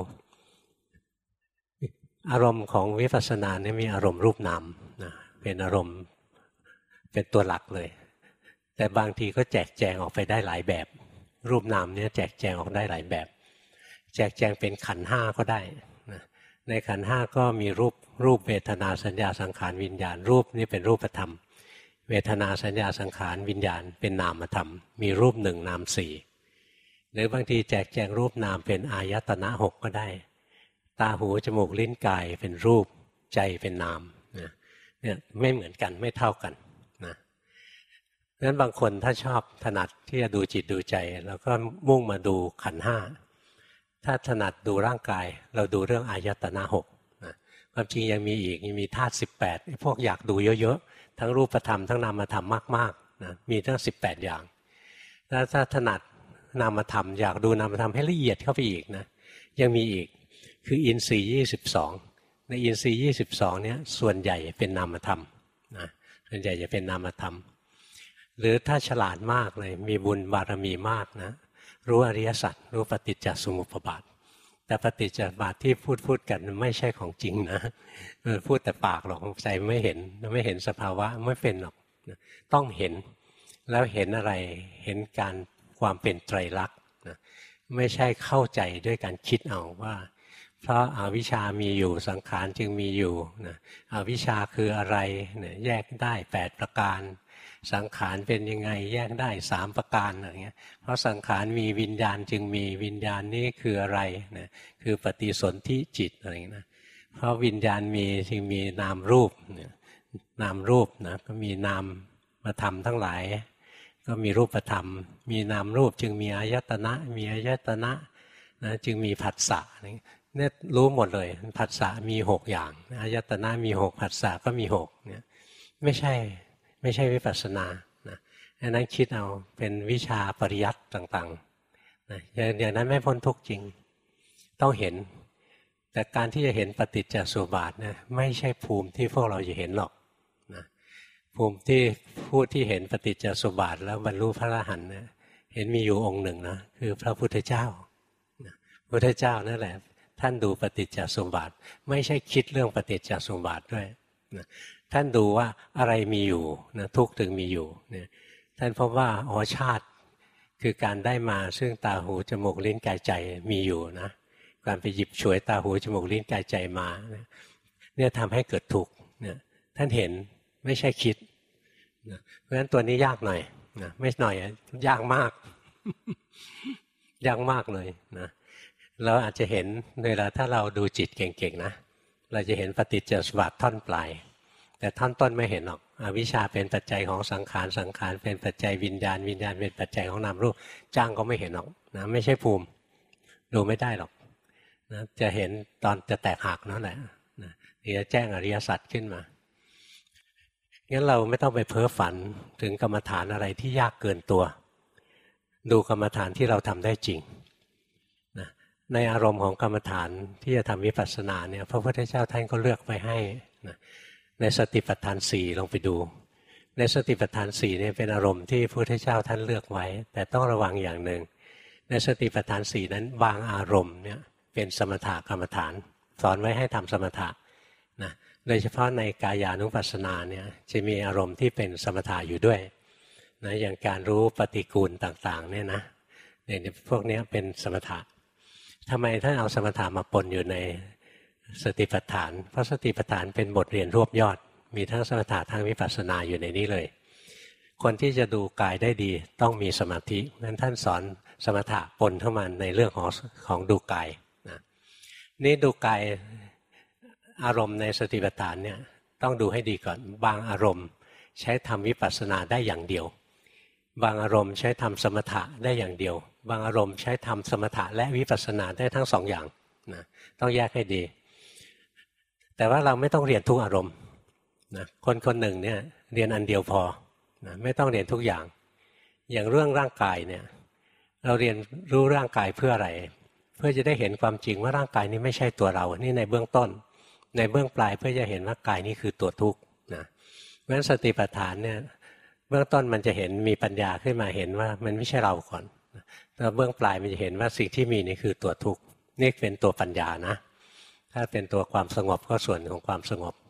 อารมณ์ของวิปัสสนาเนี่ยมีอารมณ์รูปนามนะเป็นอารมณ์เป็นตัวหลักเลยแต่บางทีก็แจกแจงออกไปได้หลายแบบรูปนามเนี่ยแจกแจงออกได้หลายแบบแจกแจงเป็นขันธ์ห้าก็ได้นะในขันธ์ห้าก็มีรูปรูปเวทนาสัญญาสังขารวิญญาณรูปนี่เป็นรูปธรรมเวทนาสัญญาสังขารวิญญาณเป็นนามธรรมมีรูปหนึ่งนามสี่หรือบางทีแจกแจงรูปนามเป็นอายตนะหกก็ได้ตาหูจมูกลิ้นกายเป็นรูปใจเป็นนามนะเนี่ยไม่เหมือนกันไม่เท่ากันนะงั้นบางคนถ้าชอบถนัดที่จะดูจิตดูใจแล้วก็มุ่งมาดูขันธ์ห้าถ้าถนัดดูร่างกายเราดูเรื่องอายตนะหกนะความจริงยังมีอีกยังมีธาตุสิบแปดพวกอยากดูเยอะๆทั้งรูปธรรมทั้งนามธรรมมากๆนะมีทั้งสิบแปดอย่างแล้วถ้าถนัดนามธรรมอยากดูนามธรรมให้ละเอียดเข้าไปอีกนะยังมีอีกคืออินทรีย์ยี่สิบสองในอินทรีย์ยี่สิบสองเนี้ยส่วนใหญ่เป็นนามธรรมนะส่วนใหญ่จะเป็นนามธรรมหรือถ้าฉลาดมากเลยมีบุญบารมีมากนะรู้อริยสัจรู้ปฏิจจสมุปบาทแต่ปฏิจจสมุปบาทที่พูดพูดกันไม่ใช่ของจริงนะพูดแต่ปากหรอกใจไม่เห็นไม่เห็นสภาวะไม่เป็นหรอกต้องเห็นแล้วเห็นอะไรเห็นการความเป็นไตรลักษณ์นะไม่ใช่เข้าใจด้วยการคิดเอาว่าเพราะอวิชชามีอยู่สังขารจึงมีอยู่นะอวิชชาคืออะไรเนี่ยแยกได้แปดประการสังขารเป็นยังไงแยกได้สามประการอะไรเงี้ยเพราะสังขารมีวิญญาณจึงมีวิญญาณนี้คืออะไรนะคือปฏิสนธิจิตอะไรเงี้ยนะเพราะวิญญาณมีจึงมีนามรูปเนี่ยนามรูปนะก็มีนามมาทำทั้งหลายก็มีรูปธรรมมีนามรูปจึงมีอายตนะมีอายตนะนะจึงมีผัสสะเนี่ยรู้หมดเลยผัสสะมีหกอย่างอายตนะมีหกผัสสะก็มีหกเนี่ยไม่ใช่ไม่ใช่วิปัสสนานะอันนั้นคิดเอาเป็นวิชาปริยัติต่างๆนะอย่างนั้นไม่พ้นทุกข์จริงต้องเห็นแต่การที่จะเห็นปฏิจจสมุปบาทนะไม่ใช่ภูมิที่พวกเราจะเห็นหรอกนะภูมิที่ผู้ที่เห็นปฏิจจสมุปบาทแล้วบรรลุพระอรหันต์นะเห็นมีอยู่องค์หนึ่งนะคือพระพุทธเจ้านะพระพุทธเจ้านั่นแหละท่านดูปฏิจจสมุปบาทไม่ใช่คิดเรื่องปฏิจจสมุปบาทด้วยนะท่านดูว่าอะไรมีอยู่นะทุกข์ถึงมีอยู่เนี่ยท่านพบว่าอ๋อชาติคือการได้มาซึ่งตาหูจมูกลิ้นกายใจมีอยู่นะการไปหยิบฉวยตาหูจมูกลิ้นกายใจมาเนี่ยทำให้เกิดทุกข์เนี่ยท่านเห็นไม่ใช่คิดนะเพราะฉะนั้นตัวนี้ยากหน่อยนะไม่หน่อยยากมาก ยากมากเลยนะเราอาจจะเห็นเวลาถ้าเราดูจิตเก่งๆนะเราจะเห็นปฏิจจสมุปบาทท่อนปลายแต่ท่อนต้นไม่เห็นหรอกอวิชชาเป็นปัจจัยของสังขารสังขารเป็นปัจจัยวิญญาณวิญญาณเป็นปัจจัยของนามรูปจ้างก็ไม่เห็นหรอกนะไม่ใช่ภูมิดูไม่ได้หรอกนะจะเห็นตอนจะแตกหักนั่นแหละนะจะแจ้งอริยสัจขึ้นมางั้นเราไม่ต้องไปเพ้อฝันถึงกรรมฐานอะไรที่ยากเกินตัวดูกรรมฐานที่เราทำได้จริงนะในอารมณ์ของกรรมฐานที่จะทำวิปัสสนาเนี่ยพระพุทธเจ้าท่านก็เลือกไว้ให้นะในสติปัฏฐานสี่ลองไปดูในสติปัฏฐานสี่เนี่ยเป็นอารมณ์ที่พระพุทธเจ้าท่านเลือกไว้แต่ต้องระวังอย่างหนึ่งในสติปัฏฐานสี่นั้นบางอารมณ์เนี่ยเป็นสมถกรรมฐานสอนไว้ให้ทำสมถะนะโดยเฉพาะในกายานุปัสสนาเนี่ยจะมีอารมณ์ที่เป็นสมถะอยู่ด้วยนะอย่างการรู้ปฏิกูลต่างๆเนี่ยนะเนี่ยพวกนี้เป็นสมถะทำไมท่านเอาสมถะมาปนอยู่ในสติปัฏฐานเพราะสติปัฏฐานเป็นบทเรียนรวบยอดมีทั้งสมถะทั้งวิปัสสนาอยู่ในนี้เลยคนที่จะดูกายได้ดีต้องมีสมาธิงั้นท่านสอนสมถะปนเข้ามาในเรื่องของของดูกายนะนี่ดูกายอารมณ์ในสติปัฏฐานเนี่ยต้องดูให้ดีก่อนบางอารมณ์ใช้ทำวิปัสสนาได้อย่างเดียวบางอารมณ์ใช้ทำสมถะได้อย่างเดียวบางอารมณ์ใช้ทำสมถะและวิปัสสนาได้ทั้งสองอย่างนะต้องแยกให้ดีแต่ว่าเราไม่ต้องเรียนทุกอารมณ์นะคนคนหนึ่งเนี่ยเรียนอันเดียวพอนะไม่ต้องเรียนทุกอย่างอย่างเรื่องร่างกายเนี่ยเราเรียนรู้ร่างกายเพื่ออะไรเพื่อจะได้เห็นความจริงว่าร่างกายนี้ไม่ใช่ตัวเรานี่ในเบื้องต้นในเบื้องปลายเพื่อจะเห็นว่ากายนี้คือตัวทุกข์นะเพราะฉะนั้นสติปัฏฐานเนี่ยเบื้องต้นมันจะเห็นมีปัญญาขึ้นมาเห็นว่ามันไม่ใช่เราก่อนแล้วเบื้องปลายมันจะเห็นว่าสิ่งที่มีนี่คือตัวทุกข์นี่เป็นตัวปัญญานะถ้าเป็นตัวความสงบก็ส่วนของความสงบ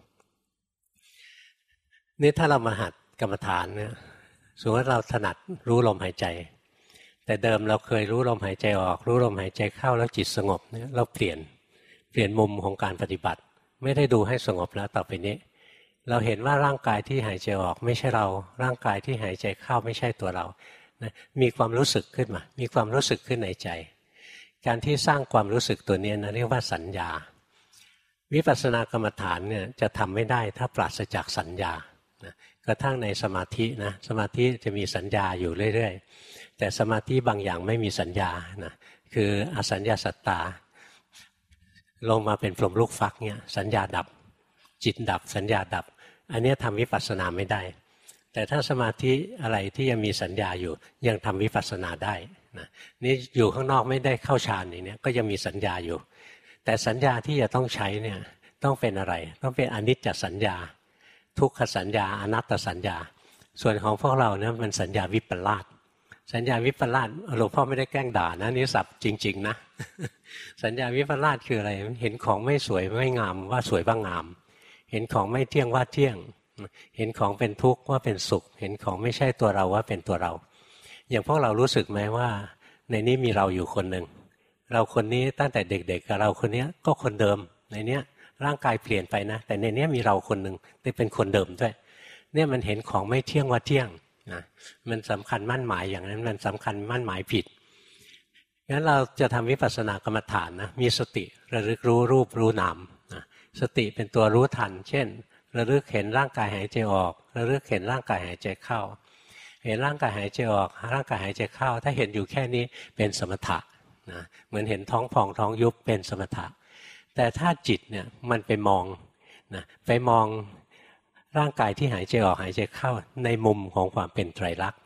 นี่ถ้าเรามาหัดกรรมฐานเนี่ยสมมติว่าเราถนัดรู้ลมหายใจแต่เดิมเราเคยรู้ลมหายใจออกรู้ลมหายใจเข้าแล้วจิตสงบเนี่ยเราเปลี่ยนเปลี่ยนมุมของการปฏิบัติไม่ได้ดูให้สงบแล้วต่อไปนี้เราเห็นว่าร่างกายที่หายใจออกไม่ใช่เราร่างกายที่หายใจเข้าไม่ใช่ตัวเรานะมีความรู้สึกขึ้นมามีความรู้สึกขึ้นในใจการที่สร้างความรู้สึกตัวนี้นะเรียกว่าสัญญาวิปัสสนากรรมฐานเนี่ยจะทำไม่ได้ถ้าปราศจากสัญญานะกระทั่งในสมาธินะสมาธิจะมีสัญญาอยู่เรื่อยๆแต่สมาธิบางอย่างไม่มีสัญญานะคืออสัญญาสัตตาลงมาเป็นพรหมลูกฟักเนี่ยสัญญาดับจิตดับสัญญาดับอันนี้ทำวิปัสสนาไม่ได้แต่ถ้าสมาธิอะไรที่ยังมีสัญญาอยู่ยังทำวิปัสสนาได้นะนี่อยู่ข้างนอกไม่ได้เข้าฌานอย่างนี้ก็ยังมีสัญญาอยู่แต่สัญญาที่จะต้องใช้เนี่ยต้องเป็นอะไรต้องเป็นอนิจจสัญญาทุกขสัญญาอนัตตสัญญาส่วนของพวกเราเนี่ยมันสัญญาวิปลาสสัญญาวิปลาสหลวงพ่อไม่ได้แกล้งด่านะนี่ศัพท์จริงๆนะ สัญญาวิปลาสคืออะไรเห็นของไม่สวยไม่งามว่าสวยว่างามเห็นของไม่เที่ยงว่าเที่ยงเห็นของเป็นทุกข์ว่าเป็นสุขเห็นของไม่ใช่ตัวเราว่าเป็นตัวเราอย่างพวกเรารู้สึกไหมว่าในนี้มีเราอยู่คนหนึ่งเราคนนี้ตั้งแต่เด็กๆกับเราคนนี้ก็คนเดิมในเนี้ยร่างกายเปลี่ยนไปนะแต่ในนี้มีเราคนหนึ่งที่เป็นคนเดิมด้วยเนี่ยมันเห็นของไม่เที่ยงว่าเที่ยงนะมันสำคัญมั่นหมายอย่างนั้นมันสำคัญมั่นหมายผิดงั้นเราจะทำวิปัสสนากรรมฐานนะมีสติระลึกรู้รูปรู้นามนะสติเป็นตัวรู้ทันเช่นระลึกเห็นร่างกายหายใจออกระลึกเห็นร่างกายหายใจเข้าเห็นร่างกายหายใจออกร่างกายหายใจเข้าถ้าเห็นอยู่แค่นี้เป็นสมถะนะเหมือนเห็นท้องพองท้องยุบเป็นสมถะแต่ถ้าจิตเนี่ยมันไปมองนะไปมองร่างกายที่หายใจออกหายใจเข้าในมุมของความเป็นไตรลักษณ์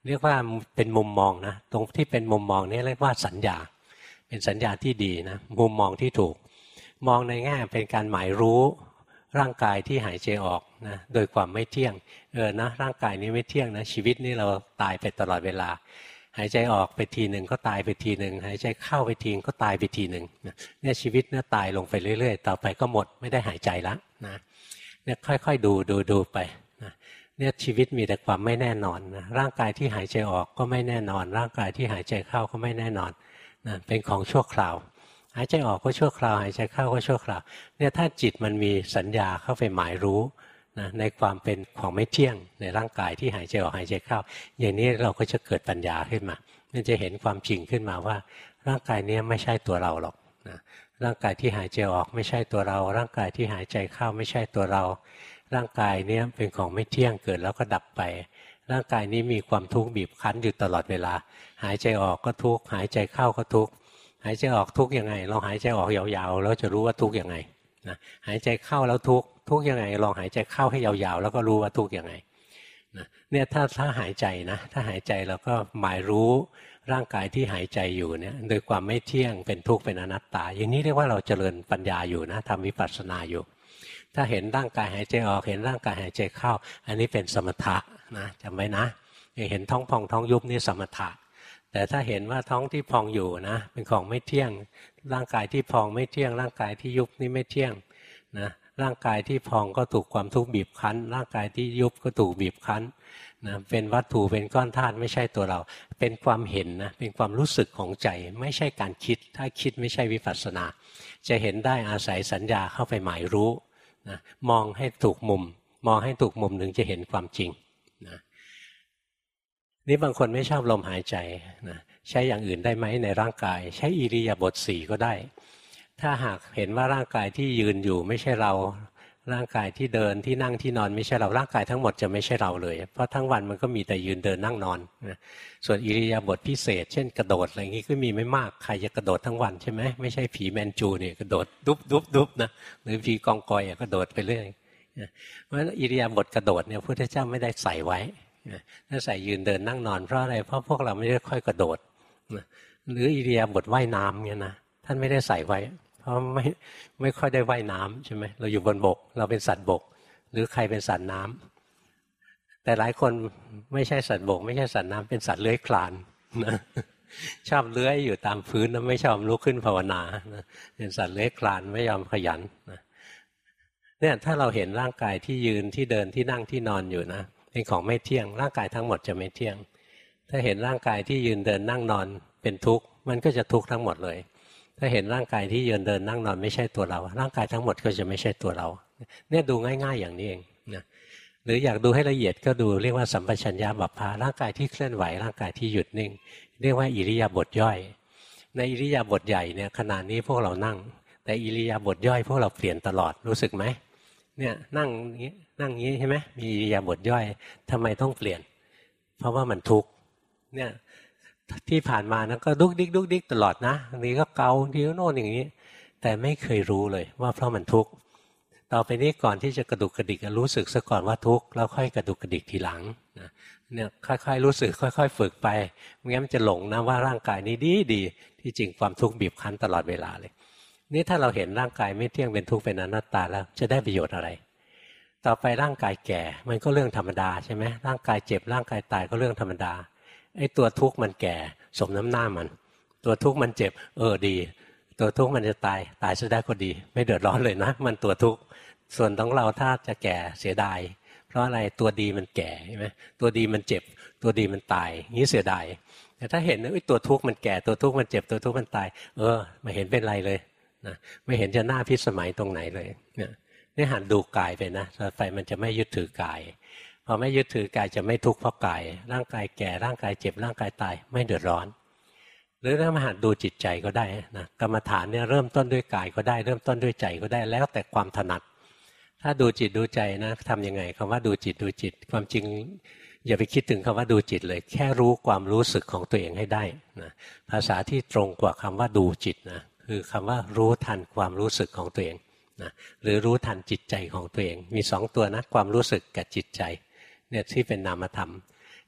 เรียกว่าเป็นมุมมองนะตรงที่เป็นมุมมองนี้เรียกว่าสัญญาเป็นสัญญาที่ดีนะมุมมองที่ถูกมองในแง่เป็นการหมายรู้ร่างกายที่หายใจออกนะโดยความไม่เที่ยงเออนะร่างกายนี้ไม่เที่ยงนะชีวิตนี้เราตายไปตลอดเวลาหายใจออกไปทีหนึ่งก็ตายไปทีหนึ่งหายใจเข้าไปทีก็ตายไปทีหนึ่งเนี่ยชีวิตเนี่ยตายลงไปเรื่อยๆต่อไปก็หมดไม่ได้หายใจแล้วนะเนี่ยค่อยๆดูดูดูไปนะเนี่ยชีวิตมีแต่ความไม่แน่นอนนะร่างกายที่หายใจออกก็ไม่แน่นอนร่างกายที่หายใจเข้าก็ไม่แน่นอนนะเป็นของชั่วคราวหายใจออกก็ชั่วคราวหายใจเข้าก็ชั่วคราวเนี่ยถ้าจิตมันมีสัญญาเข้าไปหมายรู้นะในความเป็นของไม่เที่ยงในร่างกายที่หายใจออกหายใจเข้าอย่างนี้เราก็จะเกิดปัญญาขึ้นมามันจะเห็นความจริงขึ้นมาว่าร่างกายนี้ไม่ใช่ตัวเราหรอกนะร่างกายที่หายใจออกไม่ใช่ตัวเราร่างกายที่หายใจเข้าไม่ใช่ตัวเราร่างกายนี้เป็นของไม่เที่ยงเกิดแล้วก็ดับไปร่างกายนี้มีความทุกข์บีบคั้นอยู่ตลอดเวลาหายใจออกก็ทุกข์หายใจเข้าก็ทุกข์หายใจออกทุกข์ยังไงลองหายใจออกยาวๆแล้วจะรู้ว่าทุกข์ยังไงนะหายใจเข้าแล้วทุกข์ทุกข์ยังไงลองหายใจเข้าให้ยาวๆแล้วก็รู้ว่าทุกข์ยังไงนะเนี่ยถ้าถ้าหายใจนะถ้าหายใจแล้วก็หมายรู้ร่างกายที่หายใจอยู่เนี่ยโดยความไม่เที่ยงเป็นทุกข์เป็นอนัตตาอย่างนี้เรียกว่าเราเจริญปัญญาอยู่นะทำวิปัสสนาอยู่ถ้าเห็นร่างกายหายใจออกเห็นร่างกายหายใจเข้าอันนี้เป็นสมถะนะจำไว้นะเห็นท้องพองท้องยุบนี่สมถะแต่ถ้าเห็นว่าท้องที่พองอยู่นะเป็นของไม่เที่ยงร่างกายที่พองไม่เที่ยงร่างกายที่ยุบนี่ไม่เที่ยงนะร่างกายที่พองก็ถูกความทุกข์บีบคั้นร่างกายที่ยุบก็ถูกบีบคั้นนะเป็นวัตถุเป็นก้อนธาตุไม่ใช่ตัวเราเป็นความเห็นนะเป็นความรู้สึกของใจไม่ใช่การคิดถ้าคิดไม่ใช่วิปัสสนาจะเห็นได้อาศัยสัญญาเข้าไปหมายรู้นะมองให้ถูกมุมมองให้ถูกมุมถึงจะเห็นความจริงนะนี่บางคนไม่ชอบลมหายใจนะใช้อย่างอื่นได้ไหมในร่างกายใช้อิริยาบถสี่ก็ได้ถ้าหากเห็นว่าร่างกายที่ยืนอยู่ไม่ใช่เราร่างกายที่เดินที่นั่งที่นอนไม่ใช่เราร่างกายทั้งหมดจะไม่ใช่เราเลยเพราะทั้งวันมันก็มีแต่ยืนเดินนั่งนอนนะส่วนอิริยาบถพิเศษเช่นกระโดดอะไรอย่างนี้ก็มีไม่มากใครจะกระโดดทั้งวันใช่ไหมไม่ใช่ผีแมนจูเนี่ยกระโดดดุบดุบดุบนะหรือผีกองกอยกระโดดไปเรื่อยเพราะฉะนั้นอิริยาบถกระโดดเนี่ยพระพุทธเจ้าไม่ได้ใส่ไว้ถ้าใส่ยืนเดินนั่งนอนเพราะอะไรเพราะพวกเราไม่ได้ค่อยกระโดดหรืออิริยาบถว่ายน้ำเนี่ยนะท่านไม่ได้ใส่ไว้เพราะไม่ไม่ค่อยได้ว่ายน้ำใช่ไหมเราอยู่บนบกเราเป็นสัตว์บกหรือใครเป็นสัตว์น้ำแต่หลายคนไม่ใช่สัตว์บกไม่ใช่สัตว์น้ำเป็นสัตว์เลื้อยคลานนะชอบเลื้อยอยู่ตามพื้นแล้วไม่ชอบลุกขึ้นภาวนานะเป็นสัตว์เลื้อยคลานไม่ยอมขยันนะเนี่ยถ้าเราเห็นร่างกายที่ยืนที่เดินที่นั่งที่นอนอยู่นะเป็นของไม่เที่ยงร่างกายทั้งหมดจะไม่เที่ยงถ้าเห็นร่างกายที่ยืนเดินนั่งนอนเป็นทุกข์มันก็จะทุกข์ทั้งหมดเลยถ้าเห็นร่างกายที่ยืนเดินนั่งนอนไม่ใช่ตัวเราร่างกายทั้งหมดก็จะไม่ใช่ตัวเราเนี่ยดูง่ายๆอย่างนี้เองนะหรืออยากดูให้ละเอียดก็ดูเรียกว่าสัมปชัญญะบัพพาร่างกายที่เคลื่อนไหวร่างกายที่หยุดนิ่งเรียกว่าอิริยาบถย่อยในอิริยาบถใหญ่เนี่ยขณะนี้พวกเรานั่งแต่อิริยาบถย่อยพวกเราเปลี่ยนตลอดรู้สึกไหมเนี่ยนั่งนี้นั่งนี้ใช่ไหมมีอิริยาบถย่อยทำไมต้องเปลี่ยนเพราะว่ามันทุกข์เนี่ยที่ผ่านมานะก็ดุกดิกดุกดิกตลอดนะนี่ก็เกาทีโน่นอย่างนี้แต่ไม่เคยรู้เลยว่าเพราะมันทุกข์ต่อไปนี้ก่อนที่จะกระดุกกระดิกรู้สึกซะก่อนว่าทุกข์แล้วค่อยกระดุกกระดิกทีหลังนะเนี่ยค่อยๆรู้สึกค่อยๆฝึกไปไม่งั้นมันจะหลงนะว่าร่างกายนี้ดีดีที่จริงความทุกข์บีบคั้นตลอดเวลาเลยนี่ถ้าเราเห็นร่างกายไม่เที่ยงเป็นทุกข์เป็นอนัตตาแล้วจะได้ประโยชน์อะไรต่อไปร่างกายแก่มันก็เรื่องธรรมดาใช่ไหมร่างกายเจ็บร่างกายตายก็เรื่องธรรมดาไอ้ตัวทุกข์มันแก่สมน้ำหน้ามันตัวทุกข์มันเจ็บเออดีตัวทุกข์มันจะตายตายซะได้ก็ดีไม่เดือดร้อนเลยนะมันตัวทุกข์ส่วนของเราถ้าจะแก่เสียดายเพราะอะไรตัวดีมันแก่ใช่ไหมตัวดีมันเจ็บตัวดีมันตายงี้เสียดายแต่ถ้าเห็นว่าตัวทุกข์มันแก่ตัวทุกข์มันเจ็บตัวทุกข์มันตายเออไม่เห็นเป็นไรเลยนะไม่เห็นจะน่าพิสมัยตรงไหนเลยเนี่ยนี่หันดูกายไปนะต่อไปมันจะไม่ยึดถือกายพอไม่ยึดถือกายจะไม่ทุกข์เพราะกายร่างกายแก่ร่างกายเจ็บร่างกายตายไม่เดือดร้อนหรือถ้ามาหัดดูจิตใจก็ได้นะกรรมฐานเนี่ยเริ่มต้นด้วยกายก็ได้เริ่มต้นด้วยใจก็ได้แล้วแต่ความถนัดถ้าดูจิตดูใจนะทำยังไงคำว่าดูจิตดูจิตความจริงอย่าไปคิดถึงคำว่าดูจิตเลยแค่รู้ความรู้สึกของตัวเองให้ได้นะภาษาที่ตรงกว่าคำว่าดูจิตนะคือคำว่ารู้ทันความรู้สึกของตัวเองนะหรือรู้ทันจิตใจของตัวเองมีสองตัวนะความรู้สึกกับจิตใจเนี่ยที่เป็นนามธรรม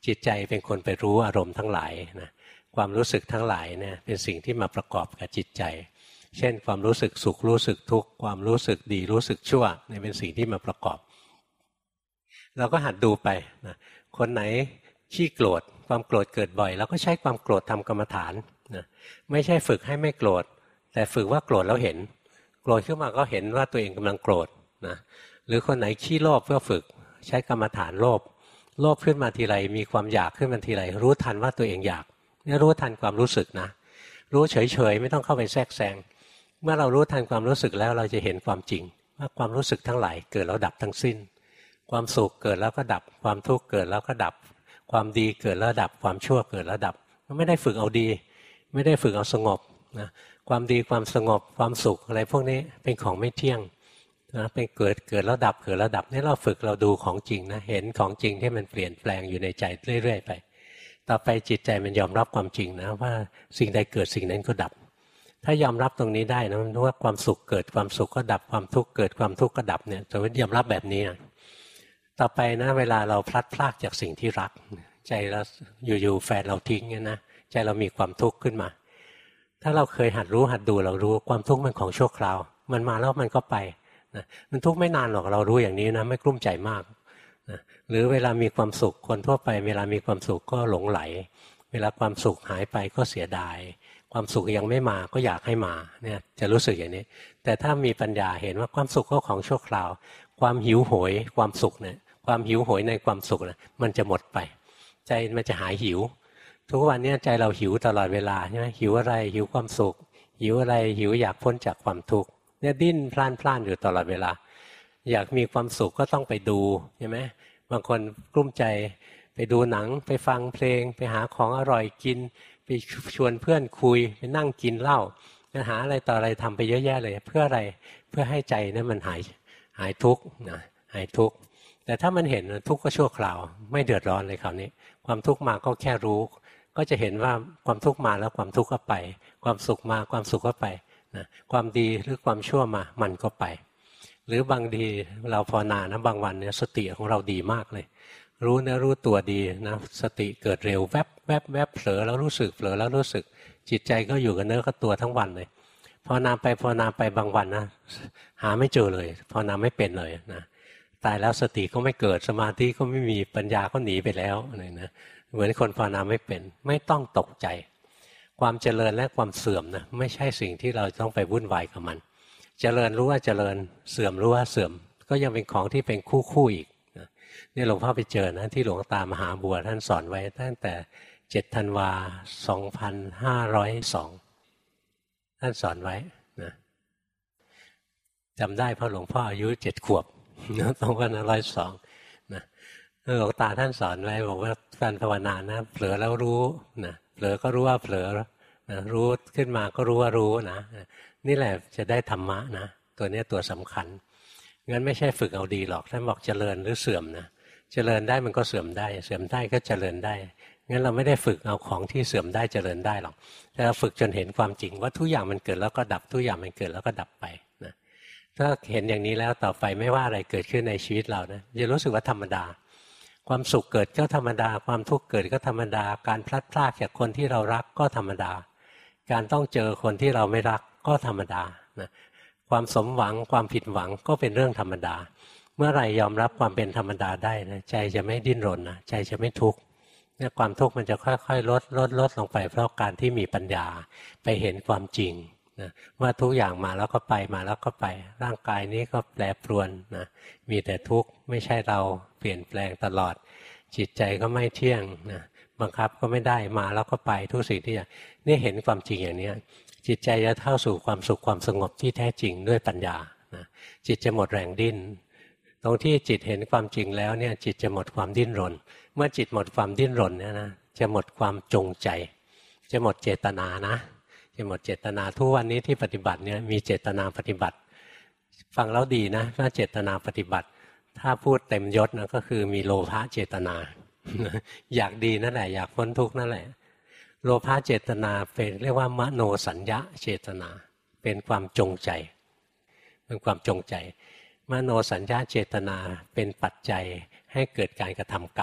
จิตใจเป็นคนไปรู้อารมณ์ทั้งหลายนะความรู้สึกทั้งหลายเนี่ยเป็นสิ่งที่มาประกอบกับจิตใจเช่นความรู้สึกสุขรู้สึกทุกข์ความรู้สึกดีรู้สึกชั่วเนี่ยเป็นสิ่งที่มาประกอบเราก็หัดดูไปนะคนไหนขี้โกรธความโกรธเกิดบ่อยเราก็ใช้ความโกรธทำกรรมฐานนะไม่ใช่ฝึกให้ไม่โกรธแต่ฝึกว่าโกรธแล้วเห็นโกรธขึ้นมาก็เห็นว่าตัวเองกำลังโกรธนะหรือคนไหนขี้โลภเพื่อฝึกใช้กรรมฐานโลภโลภขึ้นมาทีไรมีความอยากขึ้นมาทีไรรู้ทันว่าตัวเองอยากเนี่ยรู้ทันความรู้สึกนะรู้เฉยๆไม่ต้องเข้าไปแทรกแซงเมื่อเรารู้ทันความรู้สึกแล้วเราจะเห็นความจริงว่าความรู้สึกทั้งหลายเกิดแล้วดับทั้งสิ้นความสุขเกิดแล้วก็ดับความทุกข์เกิดแล้วก็ดับความดีเกิดแล้วดับความชั่วเกิดแล้วดับไม่ได้ฝึกเอาดีไม่ได้ฝึกเอาสงบนะความดีความสงบความสุขอะไรพวกนี้เป็นของไม่เที่ยงนะเป็นเกิดเกิดแล้วดับเกิดแล้วดับนี่เราฝึกเราดูของจริงนะเห็นของจริงที่มันเปลี่ยนแปลงอยู่ในใจเรื่อยๆไปต่อไปจิตใจมันยอมรับความจริงนะว่าสิ่งใดเกิดสิ่งนั้นก็ดับถ้ายอมรับตรงนี้ได้นะว่าความสุขเกิดความสุขก็ดับความทุกข์เกิดความทุกข์ก็ดับเนี่ยจะยอมรับแบบนี้นะต่อไปนะเวลาเราพลัดพรากจากสิ่งที่รักใจเราอยู่ๆแฟนเราทิ้งเนี่ยนะใจเรามีความทุกข์ขึ้นมาถ้าเราเคยหัดรู้หัดดูเรารู้ความทุกข์มันของชั่วคราวมันมาแล้วมันก็ไปนะมันทุกข์ไม่นานหรอกเรารู้อย่างนี้นะไม่กลุ้มใจมากนะหรือเวลามีความสุขคนทั่วไปเวลามีความสุขก็หลงไหลเวลาความสุขหายไปก็เสียดายความสุขยังไม่มาก็อยากให้มาเนี่ยจะรู้สึกอย่างนี้แต่ถ้ามีปัญญาเห็นว่าความสุขก็ของชั่วคราวความหิวโหยความสุขเนี่ยความหิวโหยในความสุขเนี่ยมันจะหมดไปใจมันจะหายหิวทุกวันนี้ใจเราหิวตลอดเวลาใช่ไหมหิวอะไรหิวความสุขหิวอะไรหิวอยากพ้นจากความทุกข์เนี่ยดิ้นพล่านพล่านอยู่ตลอดเวลาอยากมีความสุขก็ต้องไปดูใช่ไหมบางคนกลุ้มใจไปดูหนังไปฟังเพลงไปหาของอร่อยกินไปชวนเพื่อนคุยไปนั่งกินเหล้าไปหาอะไรต่ออะไรทำไปเยอะแยะเลยเพื่ออะไรเพื่อให้ใจนั้นมันหายหายทุกข์นะหายทุกข์แต่ถ้ามันเห็นทุกข์ก็ชั่วคราวไม่เดือดร้อนเลยคราวนี้ความทุกข์มาก็แค่รู้ก็จะเห็นว่าความทุกข์มาแล้วความทุกข์ก็ไปความสุขมาความสุขก็ไปนะความดีหรือความชั่วมามันก็ไปหรือบางทีเราภาวนานะบางวันเนี่ยสติของเราดีมากเลยรู้เนื้อรู้ตัวดีนะสติเกิดเร็วแวบแวบแวบเผลอแล้วรู้สึกเผลอแล้วรู้สึกจิตใจก็อยู่กับเนื้อกับตัวทั้งวันเลยภาวนาไปภาวนาไปบางวันนะหาไม่เจอเลยภาวนาไม่เป็นเลยนะตายแล้วสติก็ไม่เกิดสมาธิก็ไม่มีปัญญาก็หนีไปแล้วอะไรนะเหมือนคนภาวนาไม่เป็นไม่ต้องตกใจความเจริญและความเสื่อมนะไม่ใช่สิ่งที่เราต้องไปวุ่นวายกับมันเจริญรู้ว่าเจริญเสื่อมรู้ว่าเสื่อมก็ยังเป็นของที่เป็นคู่คู่อีกนะนี่หลวงพ่อไปเจอนะที่หลวงตามหาบัวท่านสอนไว้ตั้งแต่เจ็ดธันวาสองพันห้าร้อยสองท่านสอนไว้นะจำได้เพราะหลวงพ่ออายุเจ็ดขวบสองพันห้าร้อยสองนะหลวงตาท่านสอนไว้บอกว่าการภาวนานะเผลอแล้วรู้นะเผลอก็รู้ว่าเผลอนะรู้ขึ้นมาก็รู้ว่ารู้นะนี่แหละจะได้ธรรมะนะตัวนี้ตัวสำคัญงั้นไม่ใช่ฝึกเอาดีหรอกท่านบอกเจริญหรือเสื่อมนะเจริญได้มันก็เสื่อมได้เสื่อมได้ก็เจริญได้งั้นเราไม่ได้ฝึกเอาของที่เสื่อมได้เจริญได้หรอกแต่เราฝึกจนเห็นความจริงว่าทุกอย่างมันเกิดแล้วก็ดับทุกอย่างมันเกิดแล้วก็ดับไปนะถ้าเห็นอย่างนี้แล้วต่อไปไม่ว่าอะไรเกิดขึ้นในชีวิตเรานะจะรู้สึกว่าธรรมดาความสุขเกิดก็ธรรมดาความทุกข์เกิดก็ธรรมดาการพลัดพรากจากคนที่เรารักก็ธรรมดาการต้องเจอคนที่เราไม่รักก็ธรรมดานะความสมหวังความผิดหวังก็เป็นเรื่องธรรมดาเมื่อไหร่ยอมรับความเป็นธรรมดาได้นะใจจะไม่ดิ้นรนนะใจจะไม่ทุกข์เนี่ยความทุกข์มันจะค่อยๆลดลดลดลงไปเพราะการที่มีปัญญาไปเห็นความจริงนะว่าทุกอย่างมาแล้วก็ไปมาแล้วก็ไปร่างกายนี้ก็แปรปรวนนะมีแต่ทุกข์ไม่ใช่เราเปลี่ยนแปลงตลอดจิตใจก็ไม่เที่ยงนะบังคับก็ไม่ได้มาแล้วก็ไปทุกสิ่งที่อย่างนี่เห็นความจริงอย่างนี้จิตใจจะเข้าสู่ความสุขความสงบที่แท้จริงด้วยปัญญานะจิตจะหมดแรงดิ้นตรงที่จิตเห็นความจริงแล้วเนี่ยจิตจะหมดความดิ้นรนเมื่อจิตหมดความดิ้นรนเนี่ยนะจะหมดความจงใจจะหมดเจตนานะจะหมดเจตนาทุกวันนี้ที่ปฏิบัติเนี่ยมีเจตนาปฏิบัติฟังแล้วดีนะว่าเจตนาปฏิบัติถ้าพูดเต็มยศนะก็คือมีโลภะเจตนาอยากดีนั่นแหละอยากพ้นทุกข์นั่นแหละโลภะเจตนาเป็นเรียกว่ามโนสัญญาเจตนาเป็นความจงใจเป็นความจงใจมโนสัญญาเจตนาเป็นปัจจัยให้เกิดการกระทำกรรม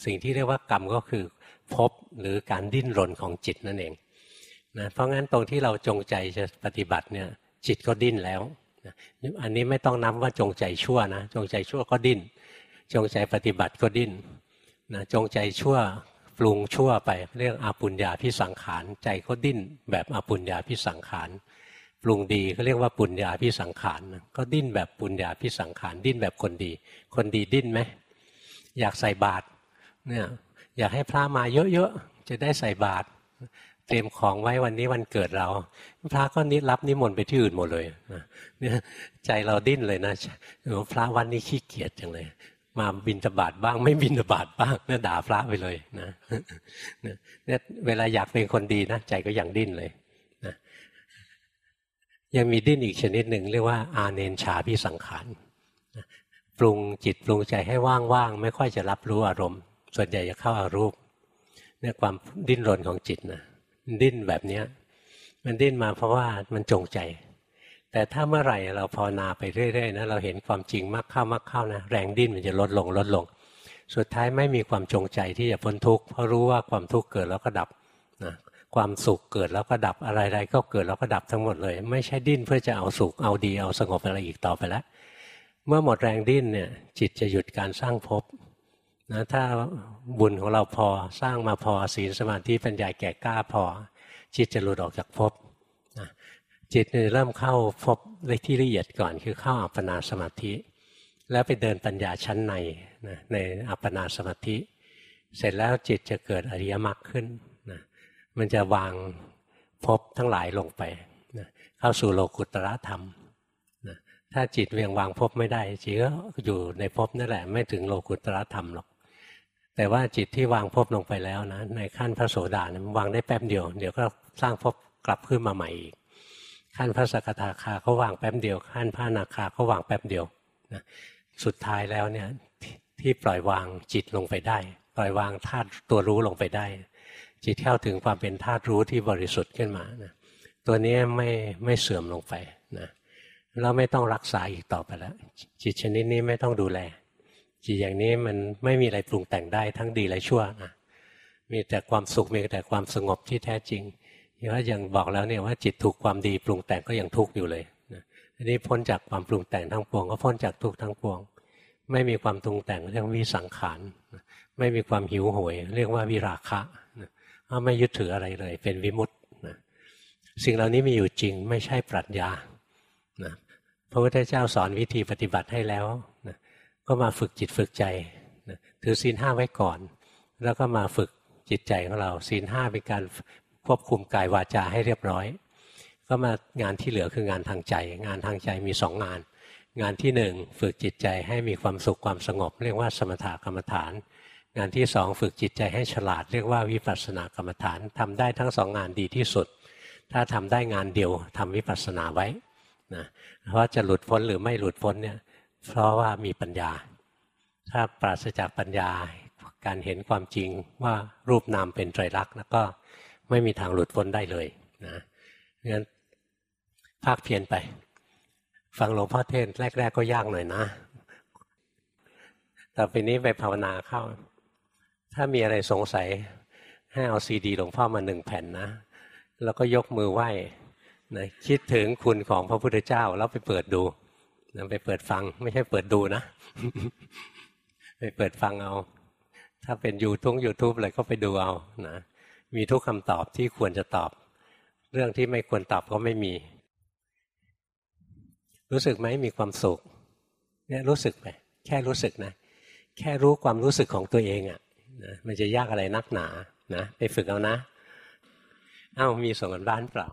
สิ่งที่เรียกว่ากรรมก็คือภพหรือการดิ้นรนของจิตนั่นเองนะเพราะงั้นตรงที่เราจงใจจะปฏิบัติเนี่ยจิตก็ดิ้นแล้วนะอันนี้ไม่ต้องนับว่าจงใจชั่วนะจงใจชั่วก็ดิ้นจงใจปฏิบัติก็ดิ้นนะจงใจชั่วปรุงชั่วไปเรียกอาปุญญาภิสังขารใจก็ดิ้นแบบอาปุญญาภิสังขารปรุงดีก็เรียกว่าปุญญาภิสังขารก็ดิ้นแบบปุญญาภิสังขารดิ้นแบบคนดีคนดีดิ้นไหมอยากใส่บาตรเนี่ยอยากให้พระมาเยอะๆจะได้ใส่บาตรเตรียมของไว้วันนี้วันเกิดเราพระก็นิรับนิมนต์ไปที่อื่นหมดเลยเนี่ยใจเราดิ้นเลยนะพระวันนี้ขี้เกียจจังเลยมาบิณฑบาตบ้างไม่บิณฑบาตบ้างเนี่ยด่าพระไปเลยนะเนี่ยเวลาอยากเป็นคนดีนะใจก็ยังดิ้นเลยนะยังมีดิ้นอีกชนิดหนึ่งเรียกว่าอาเนนชาภิสังขารปรุงจิตปรุงใจให้ว่างๆไม่ค่อยจะรับรู้อารมณ์ส่วนใหญ่จะเข้าอารูปเนี่ยความดิ้นรนของจิตนะมันดิ้นแบบนี้มันดิ้นมาเพราะว่ามันจงใจแต่ถ้าเมื่อไหร่เราภาวนาไปเรื่อยๆนะเราเห็นความจริงมากเข้ามากเข้านะแรงดิ้นมันจะลดลงลดลงสุดท้ายไม่มีความจงใจที่จะพ้นทุกข์เพราะรู้ว่าความทุกข์เกิดแล้วก็ดับนะความสุขเกิดแล้วก็ดับอะไรๆก็เกิดแล้วก็ดับทั้งหมดเลยไม่ใช่ดิ้นเพื่อจะเอาสุขเอาดีเอาสงบอะไรอีกต่อไปแล้วเมื่อหมดแรงดิ้นเนี่ยจิตจะหยุดการสร้างภพนะถ้าบุญของเราพอสร้างมาพอศีลสมาธิปัญญาแก่กล้าพอจิตจะหลุดออกจากภพนะจิตเริ่มเข้าภพที่ละเอียดก่อนคือเข้าอัปปนาสมาธิแล้วไปเดินปัญญาชั้นในนะในอัปปนาสมาธิเสร็จแล้วจิตจะเกิดอริยมรรคขึ้นนะมันจะวางภพทั้งหลายลงไปนะเข้าสู่โลกุตตรธรรมนะถ้าจิตเวียงวางภพไม่ได้จิตก็อยู่ในภพนั่นแหละไม่ถึงโลกุตตรธรรมหรอกแต่ว่าจิตที่วางภพลงไปแล้วนะในขั้นพระโสดานะมันวางได้แป๊บเดียวเดี๋ยวก็สร้างภพกลับขึ้นมาใหม่อีกขั้นพระสกทาคาเขาวางแป๊บเดียวขั้นพระอนาคาเขาวางแป๊บเดียวนะสุดท้ายแล้วเนี่ยที่ปล่อยวางจิตลงไปได้ปล่อยวางธาตุตัวรู้ลงไปได้จิตเข้าถึงความเป็นธาตุรู้ที่บริสุทธิ์ขึ้นมานะตัวนี้ไม่ไม่เสื่อมลงไปนะแล้วไม่ต้องรักษาอีกต่อไปแล้วจิตชนิดนี้ไม่ต้องดูแลจิตอย่างนี้มันไม่มีอะไรปรุงแต่งได้ทั้งดีและชั่วนะมีแต่ความสุขมีแต่ความสงบที่แท้จริงอย่างว่าอย่างบอกแล้วเนี่ยว่าจิตถูกความดีปรุงแต่งก็ยังทุกข์อยู่เลยนะอันนี้พ้นจากความปรุงแต่งทั้งปวงก็พ้นจากทุกข์ทั้งปวงไม่มีความปรุงแต่งเรียกวิสังขารไม่มีความหิวโหยเรียกว่าวิราคะไม่ยึดถืออะไรเลยเป็นวิมุตตินะสิ่งเหล่านี้มีอยู่จริงไม่ใช่ปรัชญานะพระพุทธเจ้าสอนวิธีปฏิบัติให้แล้วนะก็มาฝึกจิตฝึกใจนะถือศีลห้าไว้ก่อนแล้วก็มาฝึกจิตใจของเราศีลห้าเป็นการควบคุมกายวาจาให้เรียบร้อยก็มางานที่เหลือคืองานทางใจงานทางใจมีสองงานงานที่หนึ่งฝึกจิตใจให้มีความสุขความสงบเรียกว่าสมถกรรมฐานงานที่สองฝึกจิตใจให้ฉลาดเรียกว่าวิปัสสนากรรมฐานทำได้ทั้งสองงานดีที่สุดถ้าทำได้งานเดียวทำวิปัสสนาไว้นะเพราะจะหลุดพ้นหรือไม่หลุดพ้นเนี่ยเพราะว่ามีปัญญาถ้าปราศจากปัญญาการเห็นความจริงว่ารูปนามเป็นไตรลักษณ์แล้วก็ไม่มีทางหลุดพ้นได้เลยนะงั้นภาคเพียรไปฟังหลวงพ่อเทศน์แรกๆก็ยากหน่อยนะต่อไปนี้ไปภาวนาเข้าถ้ามีอะไรสงสัยให้เอาซีดีหลวงพ่อมาหนึ่งแผ่นนะแล้วก็ยกมือไหว้นะคิดถึงคุณของพระพุทธเจ้าแล้วไปเปิดดูนะไปเปิดฟังไม่ใช่เปิดดูนะไปเปิดฟังเอาถ้าเป็นยูทูบยูทูบอะไรก็ไปดูเอานะมีทุกคำตอบที่ควรจะตอบเรื่องที่ไม่ควรตอบก็ไม่มีรู้สึกไหมมีความสุขเนี่ยรู้สึกไปแค่รู้สึกนะแค่รู้ความรู้สึกของตัวเองอ่ะนะมันจะยากอะไรนักหนานะไปฝึกเอานะอ้าวมีส่งกันบ้านเปล่า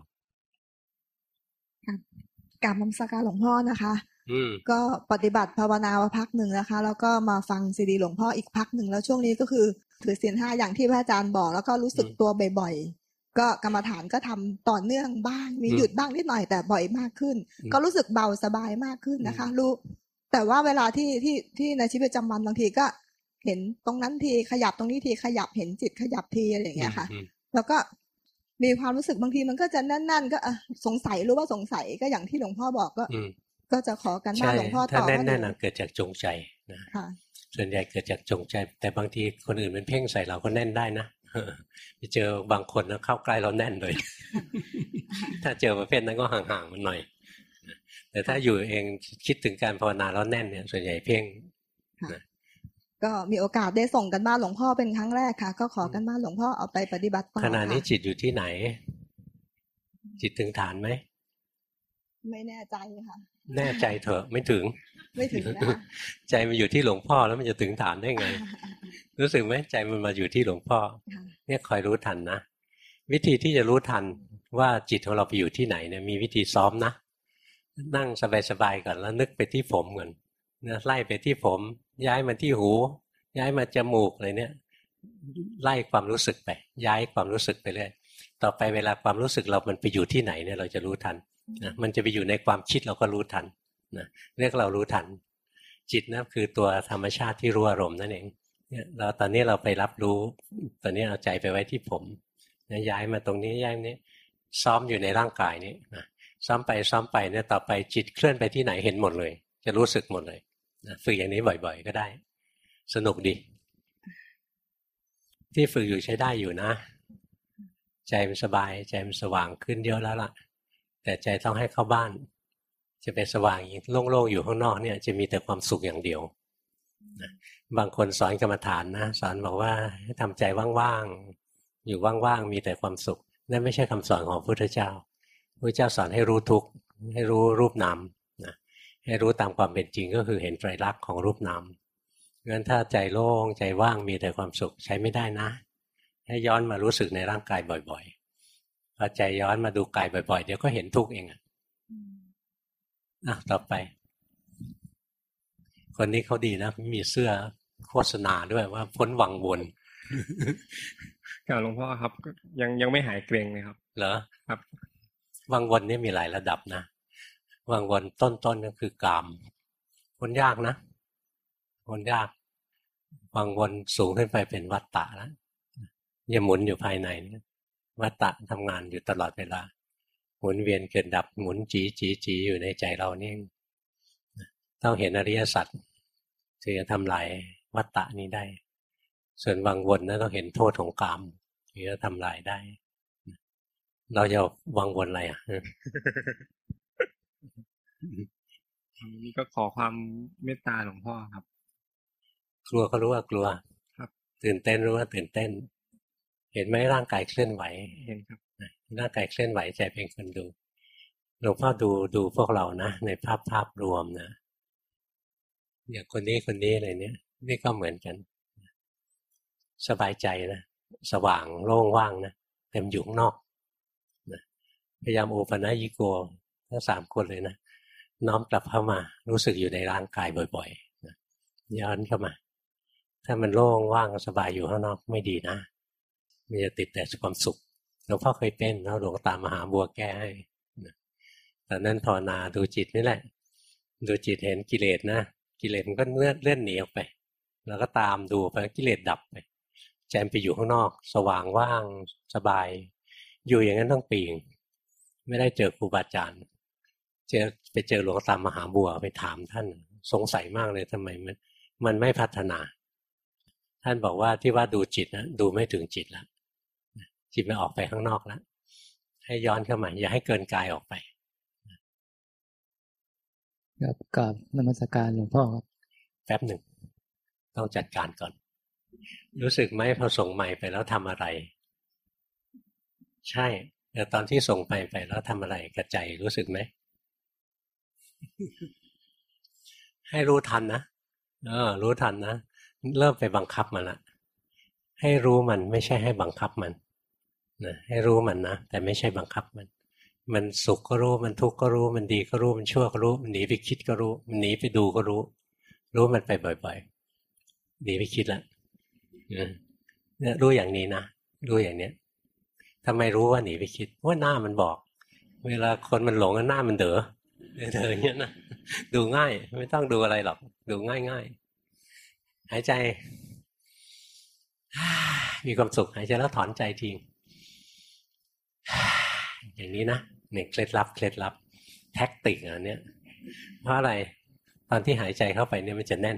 กราบนมัสการหลวงพ่อนะคะก็ปฏิบัติภาวนามาพักหนึ่งนะคะแล้วก็มาฟังซีดีหลวงพ่ออีกพักหนึ่งแล้วช่วงนี้ก็คือถือศีลห้าอย่างที่พระอาจารย์บอกแล้วก็รู้สึกตัวบ่อยๆก็กรรมฐานก็ทำต่อเนื่องบ้างมีหยุดบ้างนิดหน่อยแต่บ่อยมากขึ้นก็รู้สึกเบาสบายมากขึ้นนะคะรู้แต่ว่าเวลาที่ที่ที่ในชีวิตประจำวันบางทีก็เห็นตรงนั้นทีขยับตรงนี้ทีขยับเห็นจิตขยับทีอะไรอย่างเงี้ยค่ะแล้วก็มีความรู้สึกบางทีมันก็จะนั่นๆก็สงสัยรู้ว่าสงสัยก็อย่างที่หลวงพ่อบอกก็ก็จะขอกันบ้านหลวงพ่อต่อถ้าแน่นๆเกิดจากจงใจนะส่วนใหญ่เกิดจากจงใจแต่บางทีคนอื่นมันเพ่งใส่เราก็แน่นได้นะไปเจอบางคนนะเข้าใกล้เราแน่นเลย ถ้าเจอประเภทนั้นก็ห่างๆมันหน่อยแต่ถ้าอยู่เองคิดถึงการภาวนาแล้วแน่นเนี่ยส่วนใหญ่เพ่งนะก็มีโอกาสได้ส่งกันบ้านหลวงพ่อเป็นครั้งแรกค่ะก็ขอกันบ้านหลวงพ่อเอาไปปฏิบัติต่อขณะนี้จิตอยู่ที่ไหนจิตถึงฐานไหมไม่แน่ใจค่ะแน่ใจเถอะไม่ถึงไม่ถึงนะใจมันอยู่ที่หลวงพ่อแล้วมันจะถึงฐานได้ไงรู้สึกไหมใจมันมาอยู่ที่หลวงพ่อเนี่ยคอยรู้ทันนะวิธีที่จะรู้ทันว่าจิตของเราไปอยู่ที่ไหนเนี่ยมีวิธีซ้อมนะนั่งสบายๆก่อนแล้วนึกไปที่ผมก่อนนะไล่ไปที่ผมย้ายมาที่หูย้ายมาจมูกอะไรเนี่ยไล่ความรู้สึกไปย้ายความรู้สึกไปเรื่อยต่อไปเวลาความรู้สึกเรามันไปอยู่ที่ไหนเนี่ยเราจะรู้ทันนะมันจะไปอยู่ในความคิดเราก็รู้ทันนะเรียกเรารู้ทันจิตนะคือตัวธรรมชาติที่รู้อารมณ์นั่นเองเนี่ยเราตอนนี้เราไปรับรู้ตอนนี้เอาใจไปไว้ที่ผมนะย้ายมาตรงนี้ย้ายนี้ซ้อมอยู่ในร่างกายนี้นะซ้อมไปซ้อมไปเนี่ยต่อไปจิตเคลื่อนไปที่ไหนเห็นหมดเลยจะรู้สึกหมดเลยนะฝึกอย่างนี้บ่อยๆก็ได้สนุกดีที่ฝึกอยู่ใช้ได้อยู่นะใจมันสบายใจมันสว่างขึ้นเยอะแล้วล่ะแต่ใจต้องให้เข้าบ้านจะไปสว่างโล่งๆอยู่ข้างนอกเนี่ยจะมีแต่ความสุขอย่างเดียวนะบางคนสอนกรรมฐานนะสอนบอกว่าให้ทำใจว่างๆอยู่ว่างๆมีแต่ความสุขนั่นไม่ใช่คำสอนของพระพุทธเจ้าพระพุทธเจ้าสอนให้รู้ทุกข์ให้รู้รูปนามนะให้รู้ตามความเป็นจริงก็คือเห็นไตรลักษณ์ของรูปนามงั้นถ้าใจโล่งใจว่างมีแต่ความสุขใช้ไม่ได้นะให้ย้อนมารู้สึกในร่างกายบ่อยๆพอใจย้อนมาดูกายบ่อยๆเดี๋ยวก็เห็นทุกข์เองอ่ะอ่ะต่อไปคนนี้เขาดีนะมีเสื้อโฆษณาด้วยว่าพ้นวังวนกล่าวหลวงพ่อครับยังยังไม่หายเกรงเลยครับเหรอครับวังวนนี่มีหลายระดับนะวังวนต้นๆก็คือกามพ้นยากนะพ้นยากวังวนสูงขึ้นไปเป็นวัฏฏะแล้วอย่าหมุนอยู่ภายในนี่วัฏฏะทำงานอยู่ตลอดเวลาหมุนเวียนเกิดดับหมุนจีจีจีอยู่ในใจเรานี่ต้องเห็นอริยสัจถึงจะทำลายวัฏฏะนี้ได้ส่วนวังวนนะต้องเห็นโทษของกามถึงจะทำลายได้เราจะวังวนอะไรอ่ะนี่ก็ขอความเมตตาหลวงพ่อครับกลัวก็รู้ว่ากลัวครับตื่นเต้นรู้ว่าตื่นเต้นเห็นไหมร่างกายเคลื่อนไหวเห็นครับร่างกายเคลื่อนไหวใจเป็นคนดูหลวงพ่อดูดูพวกเรานะในภาพภาพรวมนะอย่างคนนี้คนนี้อะไรเนี้ยนี่ก็เหมือนกันสบายใจนะสว่างโล่งว่างนะเต็มอยู่ข้างนอกนะพยายามโอปนัญญิโกทั้งสามคนเลยนะน้อมกลับเข้ามารู้สึกอยู่ในร่างกายบ่อยๆนะย้อนเข้ามาถ้ามันโล่งว่างสบายอยู่ข้างนอกไม่ดีนะมันจะติดแต่ความสุขหลวงพ่อเคยเป็นแล้วหลวงตามหาบัวแก้ให้ตอนนั้นภาวนาดูจิตนี่แหละดูจิตเห็นกิเลสนะกิเลสมันก็เลื่อนเลื่อนหนีออกไปแล้วก็ตามดูไปกิเลสดับไปใจไปอยู่ข้างนอกสว่างว่างสบายอยู่อย่างนั้นทั้งปีไม่ได้เจอครูบาอาจารย์เจอไปเจอหลวงตามหาบัวไปถามท่านสงสัยมากเลยทำไมมันมันไม่พัฒนาท่านบอกว่าที่ว่าดูจิตนะดูไม่ถึงจิตแล้วจิตมันออกไปข้างนอกแล้วให้ย้อนเข้ามาอย่าให้เกินกายออกไปครับกราบนมัสการหลวงพ่อครับแป๊บหนึ่งต้องจัดการก่อนรู้สึกไหมพอส่งใหม่ไปแล้วทำอะไรใช่แต่ตอนที่ส่งไปไปแล้วทำอะไรกระใจรู้สึกไหม ให้รู้ทันนะเออรู้ทันนะเริ่มไปบังคับมันละให้รู้มันไม่ใช่ให้บังคับมันนะให้รู้มันนะแต่ไม่ใช่บังคับมันมันสุขก็รู้มันทุกข์ก็รู้มันดีก็รู้มันชั่วก็รู้มันหนีไปคิดก็รู้มันหนีไปดูก็รู้รู้มันไปบ่อยๆหนีไปคิดละเนี่ยรู้อย่างนี้นะรู้อย่างเนี้ยทำไมรู้ว่าหนีไปคิดว่าหน้ามันบอกเวลาคนมันหลงหน้ามันเด๋อเด๋ออย่างเงี้ยนะดูง่ายไม่ต้องดูอะไรหรอกดูง่ายๆหายใจมีความสุขหายใจแล้วถอนใจทิ้งอย่างนี้นะเนี่ยเคล็ดลับเคล็ดลับแท็กติกอันเนี้ยเพราะอะไรตอนที่หายใจเข้าไปเนี่ยมันจะแน่น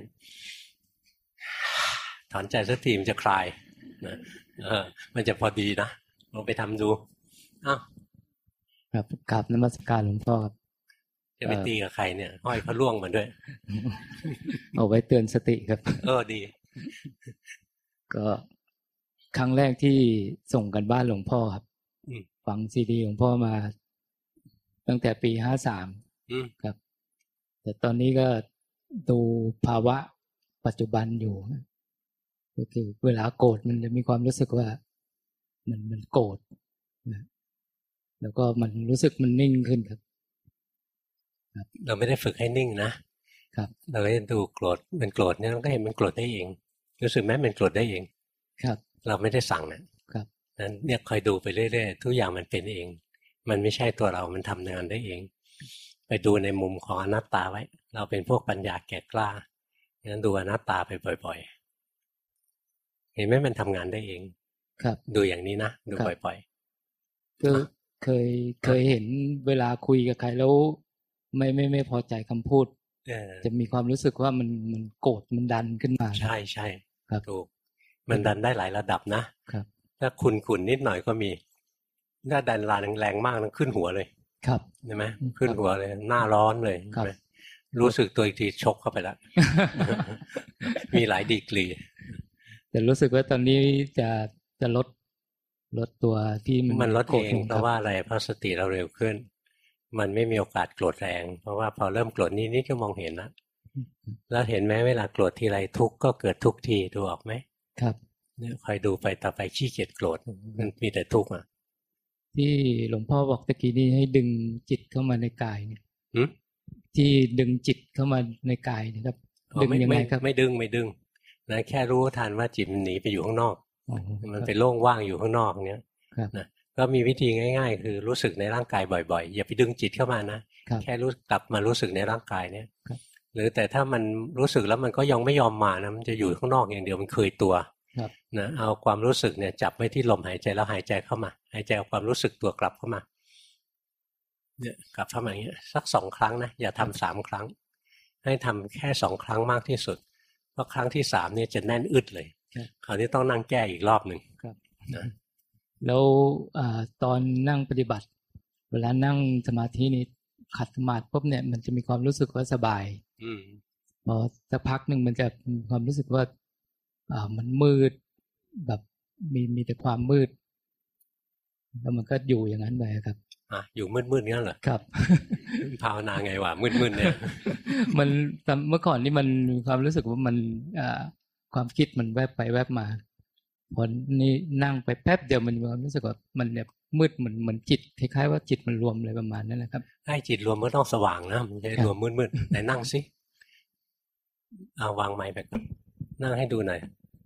ถอนใจสักทีมันจะคลายนะเออมันจะพอดีนะลองไปทำดูอ้าวครับกราบนมัสการหลวงพ่อครับจะไปตีกับใครเนี่ยห้อยพระล่วงมาด้วยเอาไว้เตือนสติครับเออดีก็ครั้งแรกที่ส่งกันบ้านหลวงพ่อครับฟังซีดีหลวงพ่อมาตั้งแต่ปีห้าสามครับแต่ตอนนี้ก็ดูภาวะปัจจุบันอยู่ก็คือเวลาโกรธมันจะมีความรู้สึกว่ามันมันโกรธนะแล้วก็มันรู้สึกมันนิ่งขึ้นครับครับเราไม่ได้ฝึกให้นิ่งนะครับเราก็ดูโกรธมันโกรธเนี่ยเราก็เห็นมันโกรธได้เองรู้สึกไหมมันโกรธได้เองครับเราไม่ได้สั่งนะครับนั้นเนี่ยคอยดูไปเรื่อยๆทุกอย่างมันเป็นเองมันไม่ใช่ตัวเรามันทำงานได้เองไปดูในมุมของอนัตตาไว้เราเป็นพวกปัญญาแก่กล้างั้นดูอนัตตาไปบ่อยๆเห็นไหมมันทำงานได้เองครับดูอย่างนี้นะดูบ่อยๆคือเคยเคยเห็นเวลาคุยกับใครแล้วไม่ไม่ไม่พอใจคำพูดจะมีความรู้สึกว่ามันมันโกรธมันดันขึ้นมาใช่ใช่ครับถูกมันดันได้หลายระดับนะครับถ้าขุนขุนนิดหน่อยก็มีถ้าดันลาแรงๆมากนั้นขึ้นหัวเลยครับใช่ไหมขึ้นหัวเลยหน้าร้อนเลยรู้สึกตัวอีกทีชกเข้าไปแล้วมีหลายดีกรีแต่รู้สึกว่าตอนนี้จะจะลดลดตัวที่มันลดเองเพราะว่าอะไรเพราะสติเราเร็วขึ้นมันไม่มีโอกาสโกรธแรงเพราะว่าพอเริ่มโกรธนิดนิดก็มองเห็นแล้วแล้วเห็นไหมเวลาโกรธทีไรทุกข์ก็เกิดทุกทีดูออกไหมครับเนี่ยคอยดูไปต่อไปขี้เกียจโกรธมันมีแต่ทุกข์อ่ะที่หลวงพ่อบอกตะกี้นี้ให้ดึงจิตเข้ามาในกายเนี่ยที่ดึงจิตเข้ามาในกายนะครับดึงยังไงครับไม่ดึงไม่ดึงนะแค่รู้ทันว่าจิตมันหนีไปอยู่ข้างนอกมันไปโล่งว่างอยู่ข้างนอกเนี้ยนะก็มีวิธีง่ายๆคือรู้สึกในร่างกายบ่อยๆอย่าไปดึงจิตเข้ามานะแค่รู้กลับมารู้สึกในร่างกายเนี่ยหรือแต่ถ้ามันรู้สึกแล้วมันก็ยังไม่ยอมมานะมันจะอยู่ข้างนอกอย่างเดียวมันเคยตัวนะเอาความรู้สึกเนี่ยจับไว้ที่ลมหายใจแล้วหายใจเข้ามาหายใจเอาความรู้สึกตัวกลับเข้ามาเนี่ยกลับเข้ามาอย่างเงี้ยสักสองครั้งนะอย่าทำสามครั้งให้ทำแค่สองครั้งมากที่สุดเพราะครั้งที่สามเนี่ยจะแน่นอึดเลยคราวนี้ต้องนั่งแก้อีกรอบหนึ่งนะแล้วตอนนั่งปฏิบัติเวลานั่งสมาธินี้ขัดสมาธิปุ๊บเนี่ยมันจะมีความรู้สึกว่าสบายพอสักพักหนึ่งมันจะมีความรู้สึกว่าอ่ามันมืดแบบมีมีแต่ความมืดแล้วมันก็อยู่อย่างนั้นไปครับอ่ะอยู่มืดๆงั้นเหรอครับภาวนาไงวะมืดๆเนี่ยมันเมื่อก่อนนี่มันมีความรู้สึกว่ามันอ่าความคิดมันแวบไปแวบมาพอนี่นั่งไปแป๊บเดียวมันรู้สึกว่ามันแบบมืดเหมือนเหมือนจิตคล้ายๆว่าจิตมันรวมอะไรประมาณนั้นแหละครับให้จิตรวมก็ต้องสว่างนะมันจะรวมมืดๆไหนนั่งสิเอาวางไม้ไปก่อนนั่งให้ดูหน่อย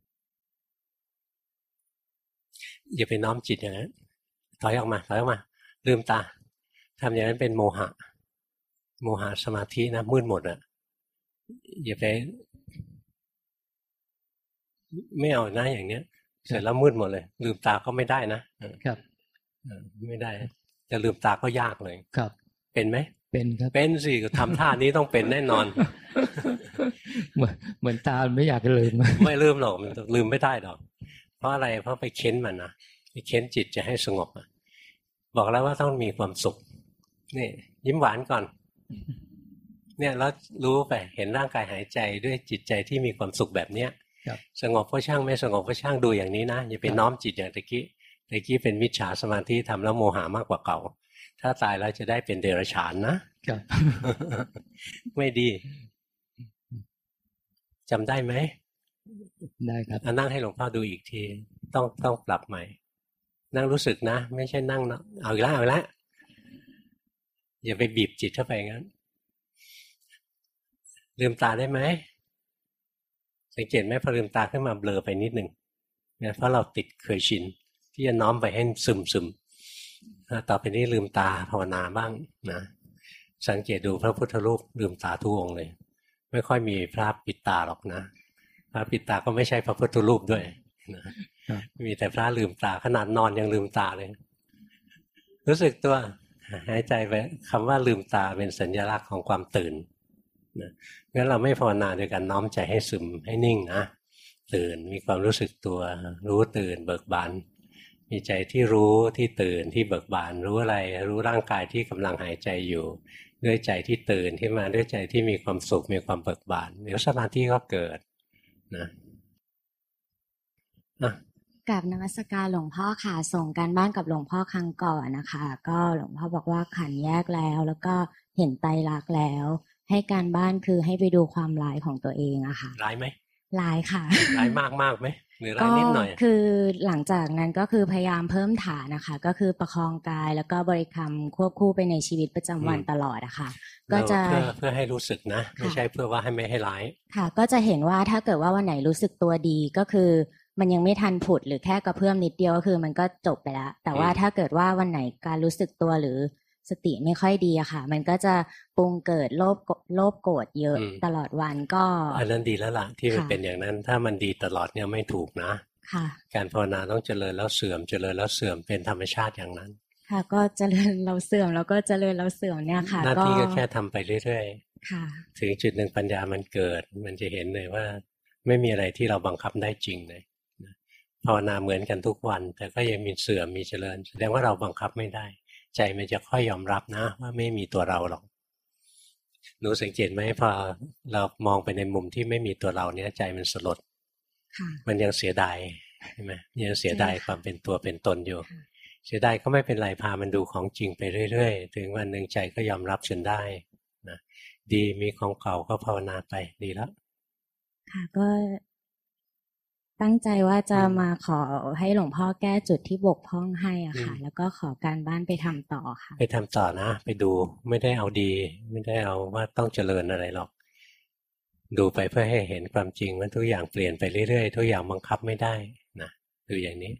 อย่าไปน้อมจิตอย่างนั้นถอยออกมาถอยออกมาลืมตาทำอย่างนั้นเป็นโมหะโมหะสมาธินะมืดหมดอ่ะอย่าไปไม่เอานะอย่างเนี้ยเสร็จแล้วมืดหมดเลยลืมตาก็ไม่ได้นะครับไม่ได้จะลืมตาก็ยากเลยครับเป็นไหมเป็นครับเป็นสิทำท่านี้ต้องเป็นแน่นอนเหมือนเหมือนตาไม่อยากจะลืมไม่ลืมหรอกมันลืมไม่ได้หรอกเพราะอะไรเพราะไปเค้นมันนะไปเค้นจิตจะให้สงบบอกแล้วว่าต้องมีความสุขนี่ยิ้มหวานก่อนเนี่ยแล้วรู้ไปเห็นร่างกายหายใจด้วยจิตใจที่มีความสุขแบบเนี้ยสงบก็ช่างไม่สงบก็ช่างดูอย่างนี้นะอย่าไปน้อมจิตอย่างตะกี้ตะกี้เป็นมิจฉาสมาธิทำแล้วโมหะมากกว่าเก่าถ้าตายแล้วจะได้เป็นเดรัจฉานนะไม่ดีจำได้ไหมได้ครับนั่งให้หลวงพ่อดูอีกทีต้องต้องปรับใหม่นั่งรู้สึกนะไม่ใช่นั่งนะเอาอีกแล้วเอาอีกแล้วอย่าไปบีบจิตเข้าไปงั้นลืมตาได้ไหมสังเกตไหมพอลืมตาขึ้นมาเบลอไปนิดหนึ่งเนี่ยเพราะเราติดเคยชินที่จะน้อมไปให้ซึมซึมต่อไปนี้ลืมตาภาวนาบ้างนะสังเกตดูพระพุทธรูปลืมตาทุกองค์เลยไม่ค่อยมีพระปิดตาหรอกนะพระปิดตาก็ไม่ใช่พระพุทธรูปด้วยนะมีแต่พระลืมตาขนาดนอนยังลืมตาเลยรู้สึกตัวหายใจไปคำว่าลืมตาเป็นสัญลักษณ์ของความตื่นนะงั้นเราไม่ภาวนาโดยการน้อมใจให้ซึมให้นิ่งนะตื่นมีความรู้สึกตัวรู้ตื่นเบิกบานมีใจที่รู้ที่ตื่นที่เบิกบานรู้อะไรรู้ร่างกายที่กำลังหายใจอยู่ด้วยใจที่ตื่นขึ้นมาด้วยใจที่มีความสุขมีความเบิกบานเดี๋ยวสมาธิก็เกิดนะอ่ะกราบนมัสการหลวงพ่อค่ะส่งการบ้านกับหลวงพ่อครั้งก่อนนะคะก็หลวงพ่อบอกว่าขันธ์แยกแล้วแล้วก็เห็นไตรลักษณ์แล้วให้การบ้านคือให้ไปดูความร้ายของตัวเองอะค่ะร้ายไหมร้ายค่ะร้ายมากมากไหมหรือร้ายนิดหน่อยคือหลังจากนั้นก็คือพยายามเพิ่มฐานนะคะก็คือประคองกายแล้วก็บริกรรมควบคู่ไปในชีวิตประจำวันตลอดอะค่ะก็จะเพื่อเพื่อให้รู้สึกนะไม่ใช่เพื่อว่าให้ไม่ให้ร้ายค่ะก็จะเห็นว่าถ้าเกิดว่าวันไหนรู้สึกตัวดีก็คือมันยังไม่ทันผุดหรือแค่กระเพื่อมนิดเดียวก็คือมันก็จบไปแล้วแต่ว่าถ้าเกิดว่าวันไหนการรู้สึกตัวหรือสติไม่ค่อยดีอะค่ะมันก็จะปรุงเกิดโลภโลภโกรธเยอะตลอดวันก็อันนั้นดีแล้วล่ะที่มันเป็นอย่างนั้นถ้ามันดีตลอดเนี่ยไม่ถูกนะค่ะการภาวนาต้องเจริญแล้วเสื่อมเจริญแล้วเสื่อมเป็นธรรมชาติอย่างนั้นค่ะก็เจริญเราเสื่อมแล้วก็เจริญเราเสื่อมเนี่ยค่ะหน้าที่ก็แค่ทำไปเรื่อยๆค่ะถึงจุดหนึ่งปัญญามันเกิดมันจะเห็นเลยว่าไม่มีอะไรที่เราบังคับได้จริงเลยภาวนาเหมือนกันทุกวันแต่ก็ยังมีเสื่อมมีเจริญแสดงว่าเราบังคับไม่ได้ใจมันจะค่อยยอมรับนะว่าไม่มีตัวเราหรอกหนูสังเกตไหมพอเรามองไปในมุมที่ไม่มีตัวเราเนี้ยใจมันสลดมันยังเสียดายใช่ไหมยังเสียดายความเป็นตัวเป็นตนอยู่เสียดายก็ไม่เป็นไรพามันดูของจริงไปเรื่อยๆถึงวันหนึ่งใจก็ยอมรับจนได้นะดีมีของเก่าก็ภาวนาไปดีแล้วค่ะก็ตั้งใจว่าจะมาขอให้หลวงพ่อแก้จุดที่บกพร่องให้อ่ะค่ะแล้วก็ขอการบ้านไปทำต่อค่ะไปทำต่อนะไปดูไม่ได้เอาดีไม่ได้เอาว่าต้องเจริญอะไรหรอกดูไปเพื่อให้เห็นความจริงว่าทุกอย่างเปลี่ยนไปเรื่อยๆทุกอย่างบังคับไม่ได้นะดูอย่างนี้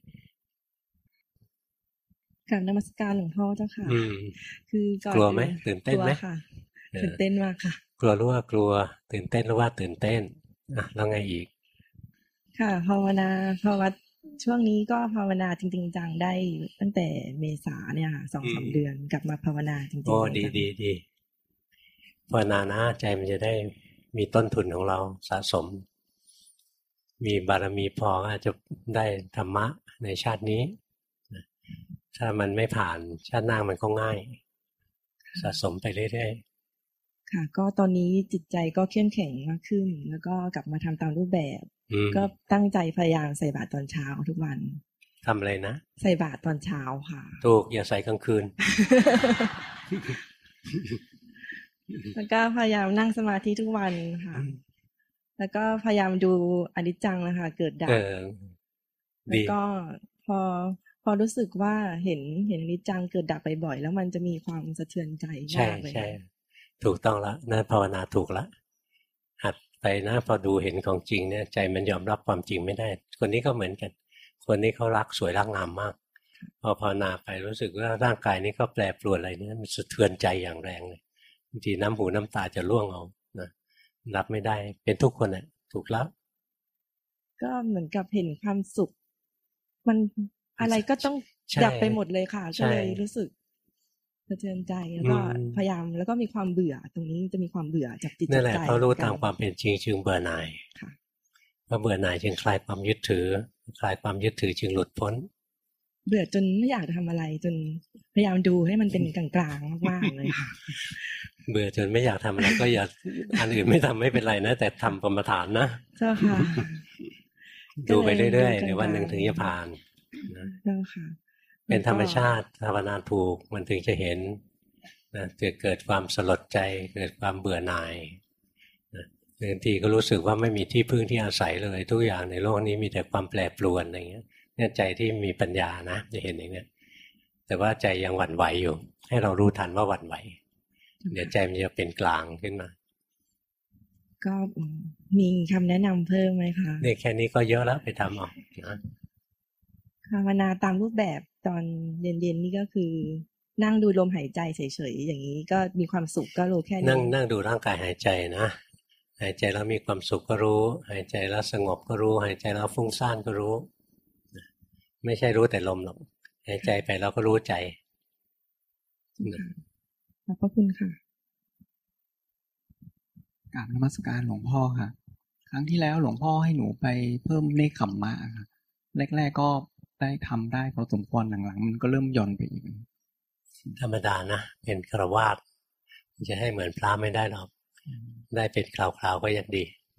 กราบนมัสการหลวงพ่อเจ้าค่ะคือกลัวไหมตื่นเต้นไหมค่ะตื่นเต้นมากค่ะกลัวรู้ว่ากลัวตื่นเต้นรู้ว่าตื่นเต้นอ่ะแล้วไงอีกค่ะภาวนาภาวะช่วงนี้ก็ภาวนาจริงๆจังได้ตั้งแต่เมษาเนี่ยค่ะสองสามเดือนกลับมาภาวนาจริงๆโอ้ดีดีดีภาวนานะใจมันจะได้มีต้นทุนของเราสะสมมีบารมีพออาจจะได้ธรรมะในชาตินี้ถ้ามันไม่ผ่านชาติหน้ามันก็ง่ายสะสมไปเรื่อยๆค่ะก็ตอนนี้จิตใจก็เข้มแข็งมากขึ้นแล้วก็กลับมาทำตามรูปแบบก็ตั้งใจพยายามใส่บาตรตอนเช้าทุกวันทำอะไรนะใส่บาตรตอนเช้าค่ะถูกอย่าใส่กลางคืนแล้วก็พยายามนั่งสมาธิทุกวันค่ะแล้วก็พยายามดูอนิจจังนะคะเกิดดับแล้วก็พอพอรู้สึกว่าเห็นเห็นอนิจจังเกิดดับบ่อยๆแล้วมันจะมีความสะเทือนใจมากเลยใช่ถูกต้องแล้วนั่นภาวนาถูกแล้วหัดไปนะพอดูเห็นของจริงเนี่ยใจมันยอมรับความจริงไม่ได้คนนี้ก็เหมือนกันคนนี้เขารักสวยรักงามมากพอภาวนาไปรู้สึกว่าร่างกายนี้ก็แปรปรวนอะไรเนี่ยมันสะเทือนใจอย่างแรงเลยบางทีน้ำหูน้ำตาจะร่วงเอานะรับไม่ได้เป็นทุกคนแหละถูกแล้วก็เหมือนกับเห็นความสุขมันอะไรก็ต้องดับไปหมดเลยค่ะก็เลยรู้สึกสะเทือนใจแล้วก็พยายามแล้วก็มีความเบื่อตรงนี้จะมีความเบื่อจากจิตใจนั่นแหละเขารู้ตามความเป็นจริงจึงเบื่อหน่ายพอเบื่อหน่ายจึงคลายความยึดถือคลายความยึดถือจึงหลุดพ้นเบื่อจนไม่อยากทำอะไรจนพยายามดูให้มันเป็นกลางๆมากๆเลยค่ะเบื่อจนไม่อยากทำอะไรก็อย่าอันอื่นไม่ทำไม่เป็นไรนะแต่ทำกรรมฐานนะเจ้าค่ะดูไปเรื่อยๆในวันหนึ่งถึงจะผ่านเจ้าค่ะเป็นธรรมชาติภาวนาถูกมันถึงจะเห็นนะจะเกิดความสลดใจเกิดความเบื่อหน่ายบางทีก็รู้สึกว่าไม่มีที่พึ่งที่อาศัยเลยทุกอย่างในโลกนี้มีแต่ความแปรปรวนอะไรเงี้ยเนี่ยใจที่มีปัญญานะจะเห็นอย่างเนี้ยแต่ว่าใจยังหวั่นไหวอยู่ให้เรารู้ทันว่าหวั่นไหวเดี๋ยวใจมันจะเป็นกลางขึ้นมาก็มีคำแนะนำเพิ่มไหมคะเนี่ยแค่นี้ก็เยอะแล้วไปทำเอานะภาวนาตามรูปแบบตอนเย็นๆนี่ก็คือนั่งดูลมหายใจเฉยๆอย่างนี้ก็มีความสุขก็รู้แค่นี้นั่งนั่งดูร่างกายหายใจนะหายใจแล้วมีความสุขก็รู้หายใจแล้วสงบก็รู้หายใจแล้วฟุ้งซ่านก็รู้ไม่ใช่รู้แต่ลมหรอกหายใจไปแล้วก็รู้ใจขอบพระคุณค่ะกราบนมัสการหลวงพ่อค่ะครั้งที่แล้วหลวงพ่อให้หนูไปเพิ่มเนคขมมะค่ะแรกๆก็ได้ทำได้พอสมควรหลังๆมันก็เริ่มหย่อนไปอีกธรรมดานะเป็นฆราวาสจะให้เหมือนพระไม่ได้หรอกได้เป็นคราวๆก็ยังดี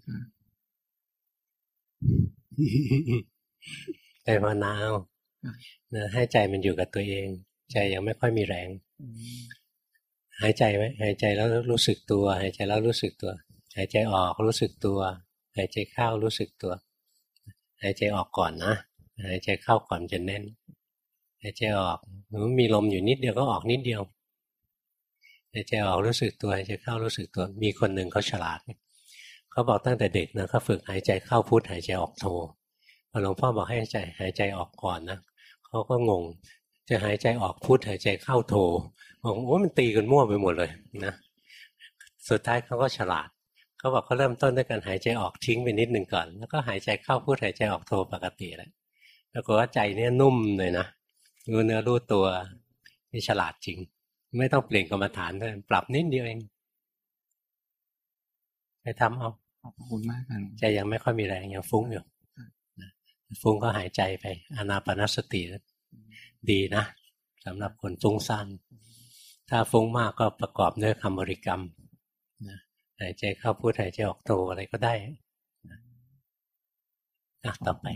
ไปภาวนาเอาให้ใจมันอยู่กับตัวเองใจยังไม่ค่อยมีแรงหายใจไหมหายใจแล้วรู้สึกตัวหายใจแล้วรู้สึกตัวหายใจออกรู้สึกตัวหายใจเข้ารู้สึกตัวหายใจออกก่อนนะหายใจเข้าก่อนจะแน่นหายใจออกมันมีลมอยู่นิดเดียวก็ออกนิดเดียวหายใจออกรู้สึกตัวหายใจเข้ารู้สึกตัวมีคนหนึ่งเขาฉลาดเขาบอกตั้งแต่เด็กนะเขาฝึกหายใจเข้าพุทหายใจออกโทพอหลวงพ่อบอกให้ใจหายใจออกก่อนนะเขาก็งงจะหายใจออกพุทหายใจเข้าโทบอกโอ้มันตีกันมั่วไปหมดเลยนะสุดท้ายเขาก็ฉลาดเขาบอกเขาเริ่มต้นด้วยการหายใจออกทิ้งไปนิดหนึ่งก่อนแล้วก็หายใจเข้าพุทหายใจออกโทปกติแล้วปรากฏว่าใจเนี่ยนุ่มเลยนะรู้เนื้อรู้ตัวนี่ฉลาดจริงไม่ต้องเปลี่ยนกรรมฐานด้วยปรับนิดเดียวเองไปทำเอาขอบคุณมากครับใจยังไม่ค่อยมีแรงยังฟุ้งอยู่ฟุ้งก็หายใจไปอานาปานสติดีนะสำหรับคนฟุ้งซ่านถ้าฟุ้งมากก็ประกอบด้วยคำบริกรรมนะหายใจเข้าพุทหายใจออกโทอะไรก็ได้นะต่อไป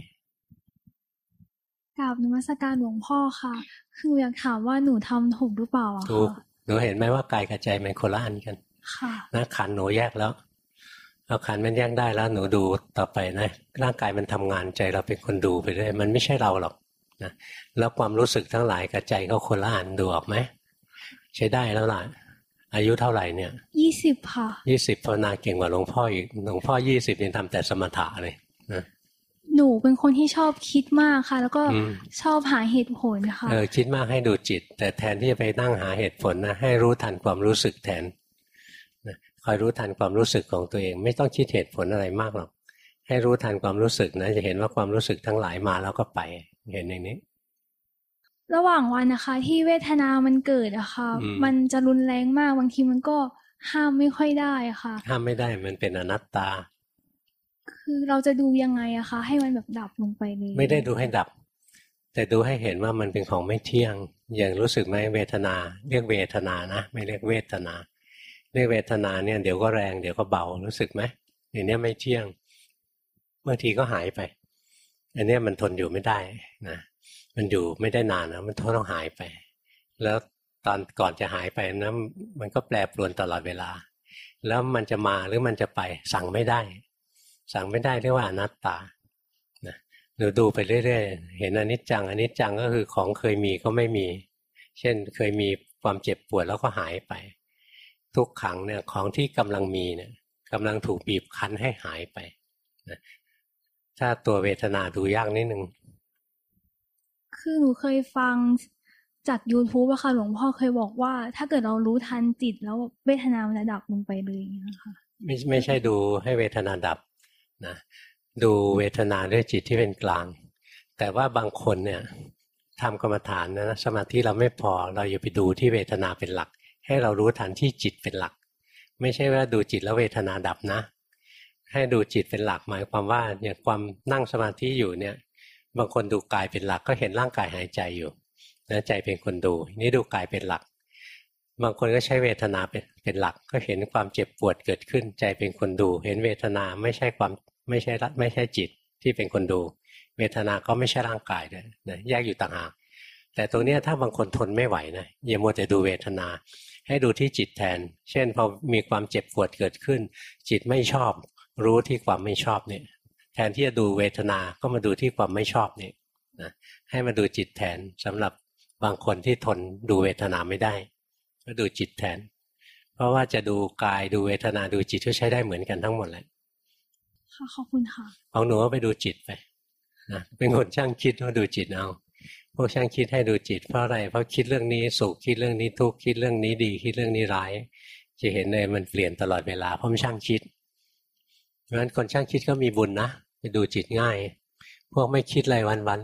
กราบนมัสการหลวงพ่อค่ะคืออยากถามว่าหนูทำถูกหรือเปล่าอะคะถูกหนูเห็นไหมว่ากายกับใจมันคนละอันกันค่ะนะขันหนูแยกแล้วเอาขันมันแยกได้แล้วหนูดูต่อไปนะร่างกายมันทำงานใจเราเป็นคนดูไปเรื่อยมันไม่ใช่เราหรอกนะแล้วความรู้สึกทั้งหลายกับใจก็คนละอันดูออกไหมใช้ได้แล้วล่ะอายุเท่าไหร่เนี่ยยี่สิบค่ะยี่สิบภาวนาเก่งกว่าหลวงพ่ออีกหลวงพ่อยี่สิบยังทำแต่สมถะเลยนะหนูเป็นคนที่ชอบคิดมากค่ะแล้วก็ชอบหาเหตุผลค่ะเออคิดมากให้ดูจิตแต่แทนที่จะไปนั่งหาเหตุผลนะให้รู้ทันความรู้สึกแทนนะคอยรู้ทันความรู้สึกของตัวเองไม่ต้องคิดเหตุผลอะไรมากหรอกให้รู้ทันความรู้สึกนะจะเห็นว่าความรู้สึกทั้งหลายมาแล้วก็ไปเห็นอย่างนี้ระหว่างวันนะคะที่เวทนามันเกิดอะค่ะมันจะรุนแรงมากบางทีมันก็ห้ามไม่ค่อยได้ค่ะห้ามไม่ได้มันเป็นอนัตตาคือเราจะดูยังไงอะคะให้มันแบบดับลงไปเลยไม่ได้ดูให้ดับแต่ดูให้เห็นว่ามันเป็นของไม่เที่ยงอย่างรู้สึกไหมเวทนาเรียกเวทนานะไม่เรียกเวทนาเรียกเวทนาเนี่ยเดี๋ยวก็แรงเดี๋ยวก็เบารู้สึกไหมอย่างนี้ไม่เที่ยงบางทีก็หายไปอันนี้มันทนอยู่ไม่ได้นะมันอยู่ไม่ได้นานนะมันต้องหายไปแล้วตอนก่อนจะหายไปนะมันก็แปรปรวนตลอดเวลาแล้วมันจะมาหรือมันจะไปสั่งไม่ได้สั่งไม่ได้เรียกว่าอนัตตานะเราดูไปเรื่อยๆเห็นอนิจจังอนิจจังก็คือของเคยมีก็ไม่มีเช่นเคยมีความเจ็บปวดแล้วก็หายไปทุกขังเนี่ยของที่กำลังมีเนี่ยกำลังถูกบีบคั้นให้หายไปนะถ้าตัวเวทนาดูยากนิดนึงคือหนูเคยฟังจาก YouTube อะค่ะหลวงพ่อเคยบอกว่าถ้าเกิดเรารู้ทันจิตแล้วเวทนามันจะดับลงไปเลยนะคะไม่ไม่ใช่ดูให้เวทนาดับนะดูเวทนาด้วยจิตที่เป็นกลางแต่ว่าบางคนเนี่ยทำกรรมฐานนะสมาธิเราไม่พอเราอย่าไปดูที่เวทนาเป็นหลักให้เรารู้ทันที่จิตเป็นหลักไม่ใช่ว่าดูจิตแล้วเวทนาดับนะให้ดูจิตเป็นหลักหมายความว่าอย่างความนั่งสมาธิอยู่เนี่ยบางคนดูกายเป็นหลักก็เห็นร่างกายหายใจอยู่นะใจเป็นคนดูนี่ดูกายเป็นหลักบางคนก็ใช้เวทนาเป็นเป็นหลักก็เห็นความเจ็บปวดเกิดขึ้นใจเป็นคนดูเห็นเวทนาไม่ใช่ความไม่ใช่ไม่ใช่จิตที่เป็นคนดูเวทนาก็ไม่ใช่ร่างกายด้วยนะแยกอยู่ต่างหากแต่ตรงนี้ถ้าบางคนทนไม่ไหวนะอย่ามัวแต่ดูเวทนาให้ดูที่จิตแทนเช่นพอมีความเจ็บปวดเกิดขึ้นจิตไม่ชอบรู้ที่ความไม่ชอบเนี่ยแทนที่จะดูเวทนาก็มาดูที่ความไม่ชอบเนี่ยนะให้มาดูจิตแทนสำหรับบางคนที่ทนดูเวทนาไม่ได้ก็ดูจิตแทนเพราะว่าจะดูกายดูเวทนาดูจิตก็ใช้ได้เหมือนกันทั้งหมดแหละค่ะขอบคุณค่ะของหนูก็ไปดูจิตไปนะเป็นคนช่างคิดก็ดูจิตเอาพวกช่างคิดให้ดูจิตเพราะอะไรเพราะคิดเรื่องนี้สุขคิดเรื่องนี้ทุกข์คิดเรื่องนี้ดีคิดเรื่องนี้ร้ายจะเห็นเลยมันเปลี่ยนตลอดเวลาเพราะมันช่างคิดเพราะฉะนั้นคนช่างคิดก็มีบุญนะไปดูจิตง่ายพวกไม่คิดอะไรวัน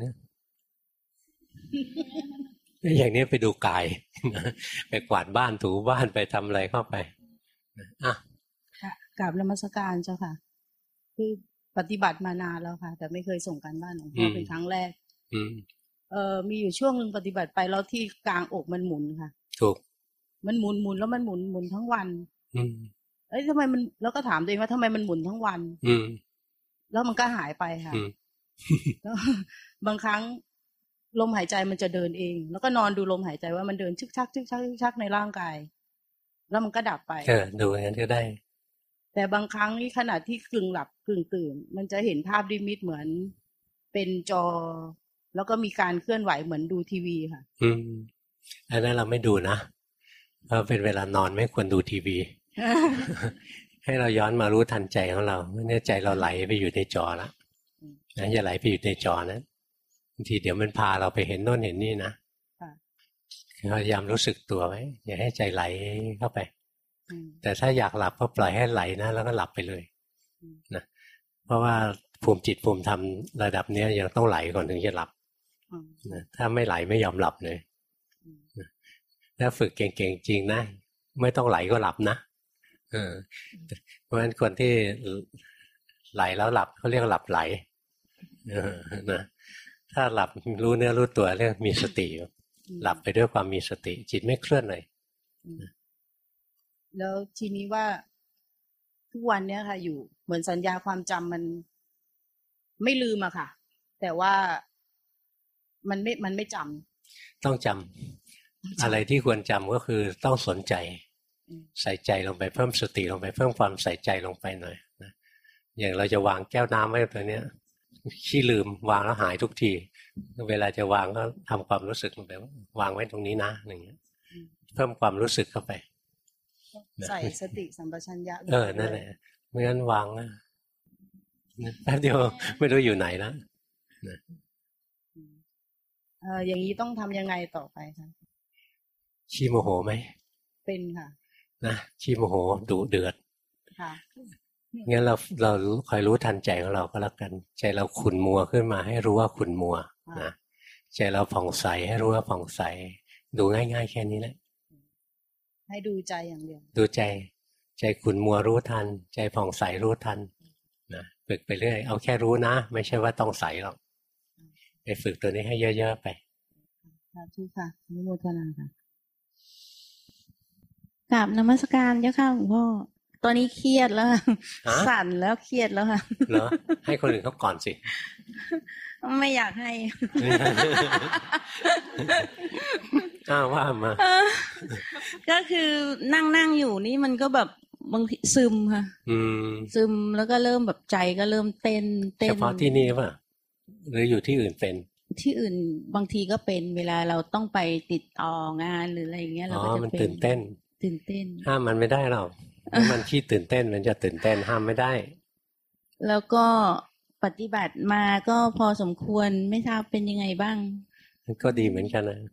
ๆอย่างนี้ไปดูกายไปกวาดบ้านถูบ้านไปทำอะไรเข้าไปอ่ะกราบนมัสการเจ้าค่ะคือปฏิบัติมานานแล้วค่ะแต่ไม่เคยส่งการบ้านของพ่อเป็นครั้งแรกเอ่อมีอยู่ช่วงนึงปฏิบัติไปแล้วที่กลางอกมันหมุนค่ะถูกมันหมุนหมุนแล้วมันหมุนหมุนทั้งวันอืมเอ้ยทำไมมันแล้วก็ถามตัวเองว่าทำไมมันหมุนทั้งวันอืมแล้วมันก็หายไปค่ะแล้วบางครั้งลมหายใจมันจะเดินเองแล้วก็นอนดูลมหายใจว่ามันเดินชึกชักชึกชักชึกชักในร่างกายแล้วมันก็ดับไปเออดูอย่างนั้นก็ได้แต่บางครั้งนี่ขณะที่กึ่งหลับกึ่งตื่นมันจะเห็นภาพนิมิตเหมือนเป็นจอแล้วก็มีการเคลื่อนไหวเหมือนดูทีวีค่ะอืมอันนั้นเราไม่ดูนะเพราะเป็นเวลานอนไม่ควรดูทีวี ให้เราย้อนมารู้ทันใจของเราเนี่ยใจเราไหลไปอยู่ในจอแล้วนะอย่าไหลไปอยู่ในจอนะบางทีเดี๋ยวมันพาเราไปเห็นโน่นเห็นนี่นะพยายามรู้สึกตัวไว้อย่าให้ใจไหลเข้าไปแต่ถ้าอยากหลับก็ปล่อยให้ไหลนะแล้วก็หลับไปเลยนะเพราะว่าภูมิจิตภูมิธรรมระดับนี้ยังต้องไหลก่อนถึงจะหลับนะถ้าไม่ไหลไม่ยอมหลับเลยถ้าฝึกเก่งๆจริงนะไม่ต้องไหลก็หลับนะเออเพราะฉะนั้นคนที่ไหลแล้วหลับเขาเรียกหลับไหลนะถ้าหลับรู้เนื้อรู้ตัวเรียกมีสติหลับไปด้วยความมีสติจิตไม่เคลื่อนเลยแล้วทีนี้ว่าทุกวันเนี้ยค่ะอยู่เหมือนสัญญาความจำมันไม่ลืมอะค่ะแต่ว่ามันไม่มันไม่จำต้องจำอะไรที่ควรจำก็คือต้องสนใจใส่ใจลงไปเพิ่มสติลงไปเพิ่มความใส่ใจลงไปหน่อยนะอย่างเราจะวางแก้วน้ำไว้ตัวเนี้ยขี้ลืมวางแล้วหายทุกทีเวลาจะวางก็ทำความรู้สึกลงไปว่าวางไว้ตรงนี้นะอย่างเงี้ยเพิ่มความรู้สึกเข้าไปใส่สติสัมปชัญญะเออนั่นแหละไม่งั้นวางนะแป๊บเดียวไม่รู้อยู่ไหนแล้วเอออย่างนี้ต้องทำยังไงต่อไปคะขี้โมโหไหมเป็นค่ะนะขี้โมโหดุเดือดค่ะงั้นเราเราคอยรู้ทันใจของเราก็แล้วกันใจเราขุ่นมัวขึ้นมาให้รู้ว่าขุ่นมัวนะใจเราผ่องใสให้รู้ว่าผ่องใสดูง่ายๆแค่นี้แหละให้ดูใจอย่างเดียวดูใจใจขุ่นมัวรู้ทันใจผ่องใสรู้ทันนะฝึกไปเรื่อยเอาแค่รู้นะไม่ใช่ว่าต้องใสหรอกไปฝึกตัวนี้ให้เยอะๆไปสาธุค่ะอนุโมทนาค่ะกราบนมัสการเจ้าค่ะหลวงพ่อตอนนี้เครียดแล้วสั่นแล้วเครียดแล้วค่ะเหรอให้คนอื่นเขาก่อนสิไม่อยากให้อ้าวว่ามาก็คือนั่งนั่งอยู่นี่มันก็แบบบางทีซึมค่ะซึมแล้วก็เริ่มแบบใจก็เริ่มเต้นเต้นเฉพาะที่นี่ป่ะหรืออยู่ที่อื่นเป็นที่อื่นบางทีก็เป็นเวลาเราต้องไปติดต่องานหรืออะไรอย่างเงี้ยเราก็จะเป็นตื่นเต้นตื่นเต้นห้ามมันไม่ได้หรอกมันขี้ตื่นเต้นมันจะตื่นเต้นห้ามไม่ได้แล้วก็ปฏิบัติมาก็พอสมควรไม่ทราบเป็นยังไงบ้างก็ดีเหมือนกันนะ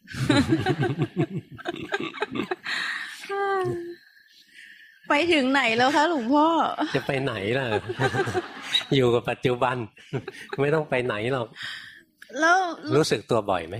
ไปถึงไหนแล้วคะหลวงพ่อจะไปไหนล่ะ อยู่กับปัจจุบันไม่ต้องไปไหนหรอกแล้วรู้สึกตัวบ่อยไหม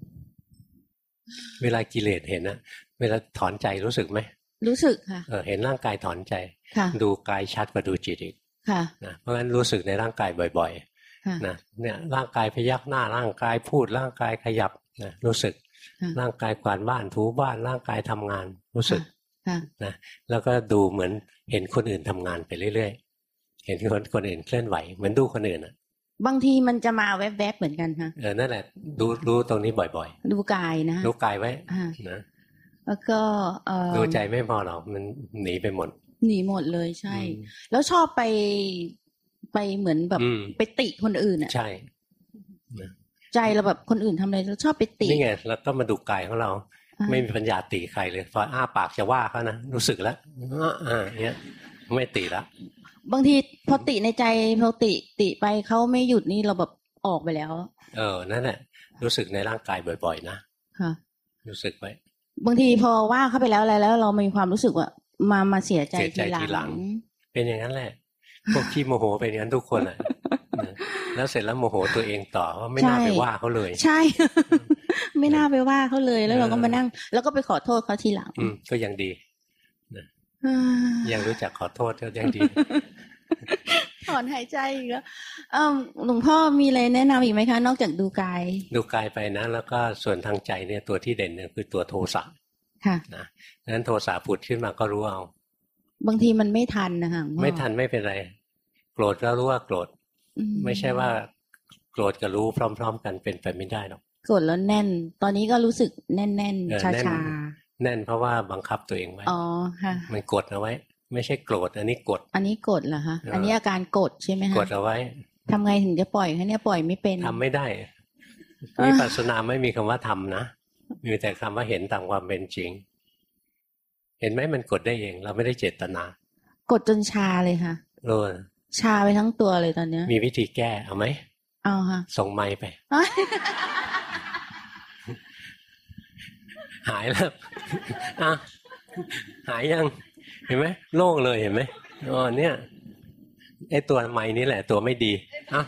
เวลากิเลสเห็นนะเวลาถอนใจรู้สึกไหมรู้สึกค่ะเออเห็นร่างกายถอนใจดูกายชัดกว่าดูจิตอีกค่ะนะเพราะฉะนั้นรู้สึกในร่างกายบ่อยๆนะเนี่ยร่างกายพยักหน้าร่างกายพูดร่างกายขยับนะรู้สึกร่างกายกวาดบ้านถูบ้านร่างกายทำงานรู้สึกนะแล้วก็ดูเหมือนเห็นคนอื่นทำงานไปเรื่อยๆเห็นคนคนอื่นเคลื่อนไหวเหมือนดูคนอื่นอ่ะบางทีมันจะมาแวบๆเหมือนกันค่ะเออนั่นแหละดูรู้ตรงนี้บ่อยๆดูกายนะดูกายไว้นะแล้วก็ดูใจไม่พอหรอกมันหนีไปหมดหนีหมดเลยใช่แล้วชอบไปไปเหมือนแบบไปติคนอื่นอ่ะใช่ใจเราแบบคนอื่นทำอะไรเราชอบไปตินี่ไงเราต้องมาดูกายของเราไม่มีปัญญาติใครเลยพออ้าปากจะว่าเขานะรู้สึกแล้วอ่าเนี้ยไม่ติละบางทีพอติในใจพอติติไปเขาไม่หยุดนี่เราแบบออกไปแล้วเออนั่นแหละรู้สึกในร่างกายบ่อยๆนะค่ะรู้สึกไว้บางทีพอว่าเข้าไปแล้วอะไรแล้วเรามีความรู้สึกว่ามามาเสียใจทีหลังเป็นอย่างนั้นแหละพวกขี้โมโหเป็นอย่างนั้นทุกคนอ่ะแล้วเสร็จแล้วโมโหตัวเองต่อว่าไม่น่าไปว่าเขาเลยใช่ไม่น่าไปว่าเขาเลยแล้วเราก็มานั่งแล้วก็ไปขอโทษเขาทีหลังก็ยังดียังรู้จักขอโทษก็ยังดีถอนหายใจอีกแล้วหลวงพ่อมีอะไรแนะนำอีกไหมคะนอกจากดูกายดูกายไปนะแล้วก็ส่วนทางใจเนี่ยตัวที่เด่นเนี่ยคือตัวโทสะค่ะนะดังนั้นโทสะผุดขึ้นมาก็รู้เอาบางทีมันไม่ทันนะคะไม่ทันไม่เป็นไรโกรธก็รู้ว่าโกรธไม่ใช่ว่าโกรธกับรู้พร้อมๆกันเป็นไปไม่ได้หรอกโกรธแล้วแน่นตอนนี้ก็รู้สึกแน่นๆชาชาแน่นเพราะว่าบังคับตัวเองไว้อ๋อค่ะมันกดเอาไว้ไม่ใช่โกรธอันนี้กดอันนี้กดเหรอคะอันนี้อาการกดใช่ไหมคะกดเอาไว้ทำไงถึงจะปล่อยคะเนี่ยปล่อยไม่เป็นทำไม่ได้วิปัสสนาไม่มีคำว่าทำนะมีแต่คำว่าเห็นตามความเป็นจริงเห็นไหมมันกดได้เองเราไม่ได้เจตนากดจนชาเลยค่ะเออชาไปทั้งตัวเลยตอนนี้มีวิธีแก้เอาไหมเอาค่ะส่งไมค์ไปหายแล้วอ่ะหายยังเห็นไหมโล่งเลยเห็นไหมอ๋อเนี่ยไอ้ตัวไม้นี่แหละตัวไม่ดีอ่ะ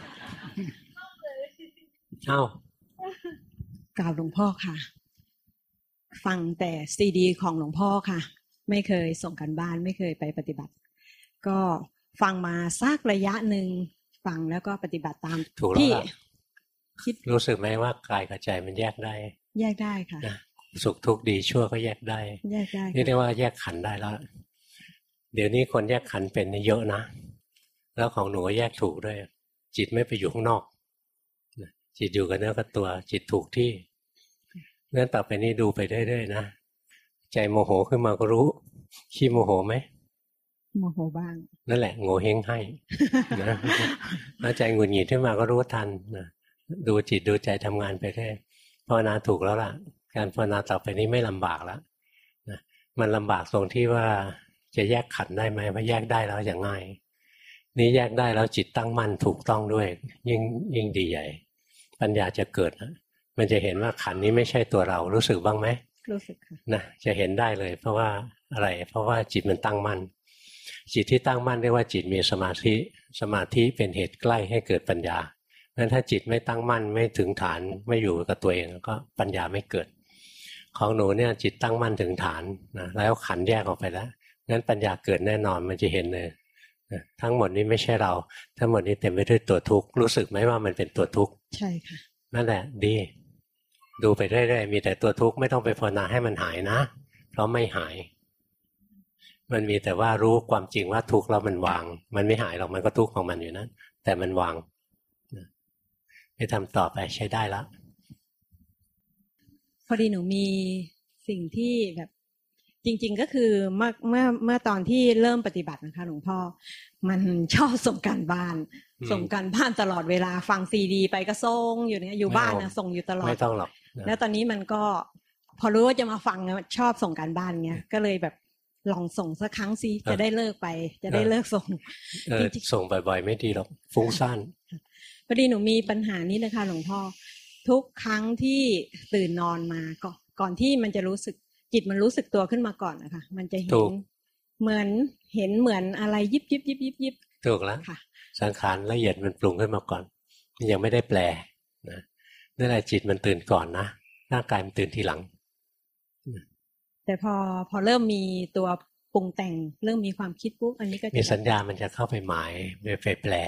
เอ้ากราบหลวงพ่อค่ะฟังแต่ซีดีของหลวงพ่อค่ะไม่เคยส่งกันบ้านไม่เคยไปปฏิบัติก็ฟังมาสักระยะหนึ่งฟังแล้วก็ปฏิบัติตามที่คิดรู้สึกไหมว่ากายกับใจมันแยกได้แยกได้ค่ะสุขทุกข์ดีชั่วก็แยกได้แยกได้นี่เรียกว่าแยกขันธ์ได้แล้วเดี๋ยวนี้คนแยกขันธ์เป็นเยอะนะแล้วของหนูก็แยกถูกด้วยจิตไม่ไปอยู่ข้างนอกจิตอยู่กับเนื้อกับตัวจิตถูกที่งั้นต่อไปนี้ดูไปเรื่อยๆนะใจโมโหขึ้นมาก็รู้ขี้โมโหไหมโมโหบ้างนั่นแหละโง่เฮงให้นะแล้วใจหงุดหงิดขึ้นมาก็รู้ทันนะดูจิตดูใจทำงานไปเรื่อยภาวนาถูกแล้วล่ะการภาวนาต่อไปนี้ไม่ลำบากแล้วนะมันลำบากตรงที่ว่าจะแยกขันธ์ได้ไหมว่าแยกได้แล้วอย่างง่ายนี่แยกได้แล้วจิตตั้งมั่นถูกต้องด้วยยิ่งยิ่งดีใหญ่ปัญญาจะเกิดนะมันจะเห็นว่าขันธ์นี้ไม่ใช่ตัวเรารู้สึกบ้างไหมรู้สึกค่ะนะจะเห็นได้เลยเพราะว่าอะไรเพราะว่าจิตมันตั้งมั่นจิตที่ตั้งมั่นเรียกว่าจิตมีสมาธิสมาธิเป็นเหตุใกล้ให้เกิดปัญญางั้นถ้าจิตไม่ตั้งมั่นไม่ถึงฐานไม่อยู่กับตัวเองก็ปัญญาไม่เกิดของหนูเนี่ยจิตตั้งมั่นถึงฐานนะแล้วขันธ์แยกออกไปแล้วงั้นปัญญาเกิดแน่นอนมันจะเห็นเลยทั้งหมดนี้ไม่ใช่เราทั้งหมดนี้เต็มไปด้วยตัวทุกข์รู้สึกไหมว่ามันเป็นตัวทุกข์ใช่ค่ะนั่นแหละดีดูไปเรื่อยๆมีแต่ตัวทุกข์ไม่ต้องไปภาวนาให้มันหายนะเพราะไม่หายมันมีแต่ว่ารู้ความจริงว่าทุกข์แล้วมันวางมันไม่หายหรอกมันก็ทุกข์ของมันอยู่นั้นแต่มันวางไปทำต่อไปใช้ได้แล้วพอดีหนูมีสิ่งที่แบบจริงๆก็คือเมื่อเมื่อเมื่อตอนที่เริ่มปฏิบัตินะคะหลวงพ่อมันชอบส่งการบ้านส่งการบ้านตลอดเวลาฟังซีดีไปก็ส่งอยู่เนี่ยอยู่บ้านนะส่งอยู่ตลอดไม่ต้องหรอกแล้วตอนนี้มันก็พอรู้ว่าจะมาฟังชอบส่งการบ้านเงี้ยก็เลยแบบลองส่งสักครั้งสิจะได้เลิกไปจะได้เลิกส่งส่งบ่อยๆไม่ดีหรอกฟุ้งซ่านพอดีหนูมีปัญหานี้เลยค่ะหลวงพ่อทุกครั้งที่ตื่นนอนมาก่อนก่อนที่มันจะรู้สึกจิตมันรู้สึกตัวขึ้นมาก่อนนะคะมันจะเห็นเหมือนเห็นเหมือนอะไรยิบยิบยิบยิบยิบถูกแล้วสังขารละเอียดมันปรุงขึ้นมาก่อนมันยังไม่ได้แปลนะนั่นแหละจิตมันตื่นก่อนนะร่างกายมันตื่นทีหลังแต่พอพอเริ่มมีตัวปรุงแต่งเริ่มมีความคิดปุ๊บอันนี้ก็มีสัญญามันจะเข้าไปหมายไปแปล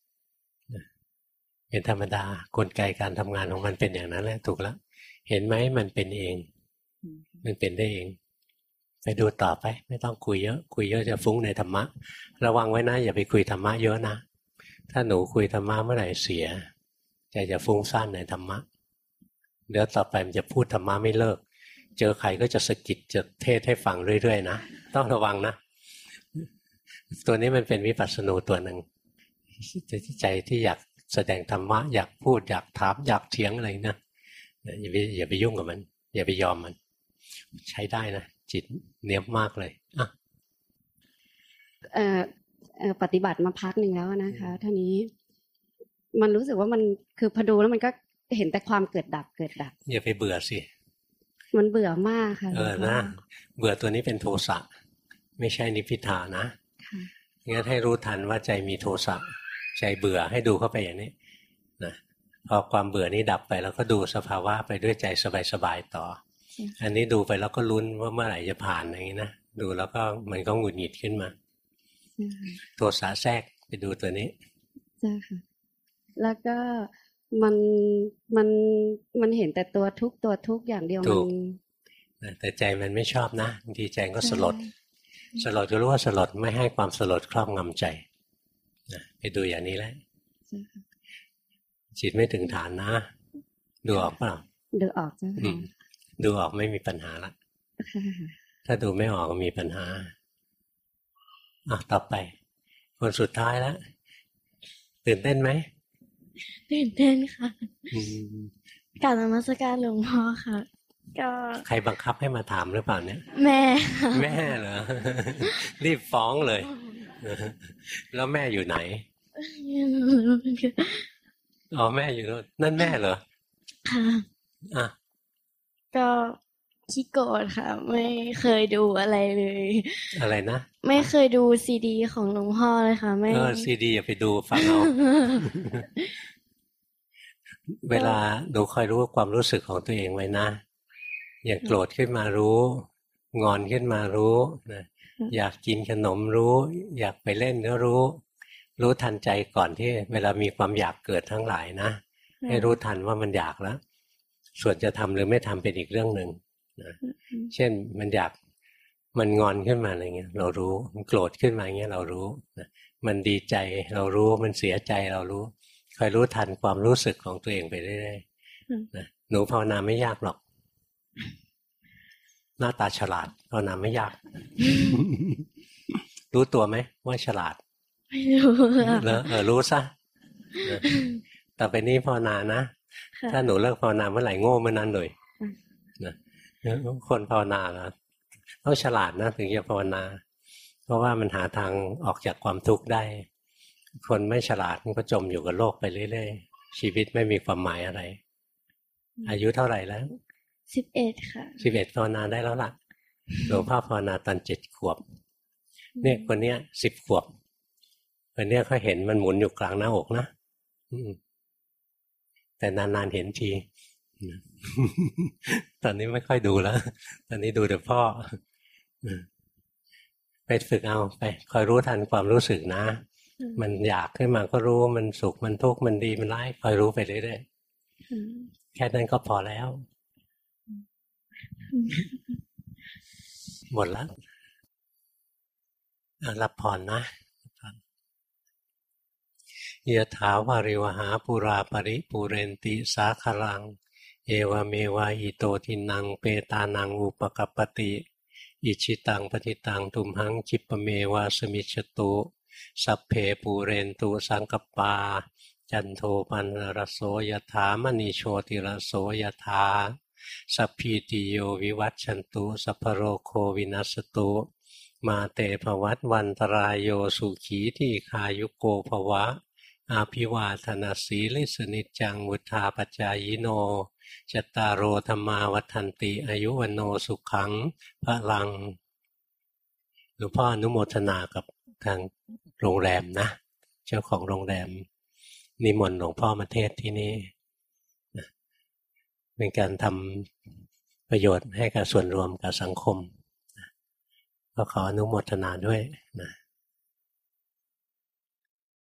เป็นธรรมดากลไกการทำงานของมันเป็นอย่างนั้นแหละถูกแล้วเห็นไหมมันเป็นเองมันเป็นได้เองไปดูต่อไปไม่ต้องคุยเยอะคุยเยอะจะฟุ้งในธรรมะระวังไว้นะอย่าไปคุยธรรมะเยอะนะถ้าหนูคุยธรรมะเมื่อไหร่เสียใจจะฟุ้งซ่านในธรรมะเดี๋ยวต่อไปมันจะพูดธรรมะไม่เลิกเจอใครก็จะสะกิดจะเทศให้ฟังเรื่อยๆนะต้องระวังนะตัวนี้มันเป็นวิปัสสนูตัวหนึ่งใจที่อยากแสดงธรรมะอยากพูดอยากถามอยากเถียงอะไรนะอย่าไปอย่าไปยุ่งกับมันอย่าไปยอมมันใช้ได้นะจิตเนียบมากเลยอ่ะเอ่อเอ่อปฏิบัติมาพักหนึ่งแล้วนะคะท่านี้มันรู้สึกว่ามันคือพอดูแล้วมันก็เห็นแต่ความเกิดดับเกิดดับอย่าไปเบื่อสิมันเบื่อมากค่ะเออนะเบื่อตัวนี้เป็นโทสะไม่ใช่นิพพิทานะงั้นให้รู้ทันว่าใจมีโทสะใจเบื่อให้ดูเข้าไปอย่างนี้นะพอความเบื่อนี้ดับไปแล้วก็ดูสภาวะไปด้วยใจสบายๆต่ออันนี้ดูไปแล้วก็ลุ้นว่าเมื่อไหร่จะผ่านอย่างนี้นะดูแล้วก็มันก็หงุดหงิดขึ้นมาโทสะแทรกไปดูตัวนี้ใช่ค่ะแล้วก็มันมันมันเห็นแต่ตัวทุกตัวทุกอย่างเดียวมันแต่ใจมันไม่ชอบนะบางทีใจก็สลดสลดก็รู้ว่าสลดไม่ให้ความสลดครอบงำใจไปดูอย่างนี้แหละจิตไม่ถึงฐานนะดูออกเปล่าดูออกจ้ะดูออกไม่มีปัญหาละถ้าดูไม่ออกก็มีปัญหาอ่ะต่อไปคนสุดท้ายแล้วตื่นเต้นไหมตื่นเต้นค่ะกราบนมัสการหลวงพ่อค่ะก็ใครบังคับให้มาถามหรือเปล่าเนี่ยแม่แม่เหรอรีบฟ้องเลยแล้วแม่อยู่ไหนอ๋อแม่อยู่นั่นแม่เหรอค่ะอ่ะก็ขี้โกรธค่ะไม่เคยดูอะไรเลยอะไรนะไม่เคยดูซีดีของหลวงพ่อเลยค่ะไม่เออซีดีอย่าไปดูฟังเอาเวลาดูคอยรู้ความรู้สึกของตัวเองไว้นะอย่างโกรธขึ้นมารู้งอนขึ้นมารู้นะอยากกินขนมรู้อยากไปเล่นก็รู้รู้ทันใจก่อนที่เวลามีความอยากเกิดทั้งหลายนะให้รู้ทันว่ามันอยากแล้วส่วนจะทำหรือไม่ทำเป็นอีกเรื่องหนึ่งนะเช่นมันอยากมันงอนขึ้นมาอะไรเงี้ยเรารู้มันโกรธขึ้นมาเงี้ยเรารู้นะมันดีใจเรารู้มันเสียใจเรารู้คอยรู้ทันความรู้สึกของตัวเองไปเรื่อยๆนะหนูภาวนาไม่ยากหรอกหน้าตาฉลาดภาวนาไม่ยาก รู้ตัวไหมว่าฉลาดไม่รู้แล้วเออรู้ซะต่อไปนี้ภาวนานะถ้าหนูเลิกภาวนาเมื่อไหร่โง่เมื่อนั้นเลยนะคนภาวนาแล้วต้องฉลาดนะถึงจะภาวนาเพราะว่ามันหาทางออกจากความทุกข์ได้คนไม่ฉลาดมันก็จมอยู่กับโลกไปเรื่อยๆชีวิตไม่มีความหมายอะไรอายุเท่าไหร่แล้วสิบเอ็ดค่ะสิบเอ็ดภาวนาได้แล้วล่ะหลวงพ่อภาวนาตอนเจ็ดขวบเนี่ยคนเนี้ยสิบขวบคนเนี้ยเขาเห็นมันหมุนอยู่กลางหน้าอกนะแต่นานๆเห็นทีตอนนี้ไม่ค่อยดูแล้วตอนนี้ดูแต่พ่อไปฝึกเอาไปคอยรู้ทันความรู้สึกนะมันอยากขึ้นมาก็รู้มันสุขมันทุกข์มันดีมันร้ายคอยรู้ไปเรื่อยๆแค่นั้นก็พอแล้วหมดแล้วรับพรนะยะถาวาริวหาปุราปริปุเรนติสาคลังเอวเมวะอิโตทินังเปตานังอุปกัปปติอิชิตังปฏิตังตุมหังคิปเมวะสมิจฉตุสัพเพปูเรนตุสังกปาจันโทปันรโสยถามณีโชติรโสยถาสัพพิติโยวิวัชชันตุสัพพโรโควินัสตุมาเตภวัตวันตรายโยสุขีที่คายุโกภวะอาภิวาทนาสีลิสนิจังวุธาปจายโนจตารโอธรรมาวัฏันติอายุวันโนสุขังพระลังหลวงพ่ออนุโมทนากับทางโรงแรมนะเจ้าของโรงแรมนิมนต์หลวงพ่อมาเทศที่นี่เป็นการทำประโยชน์ให้กับส่วนรวมกับสังคมก็ขออนุโมทนาด้วยนะ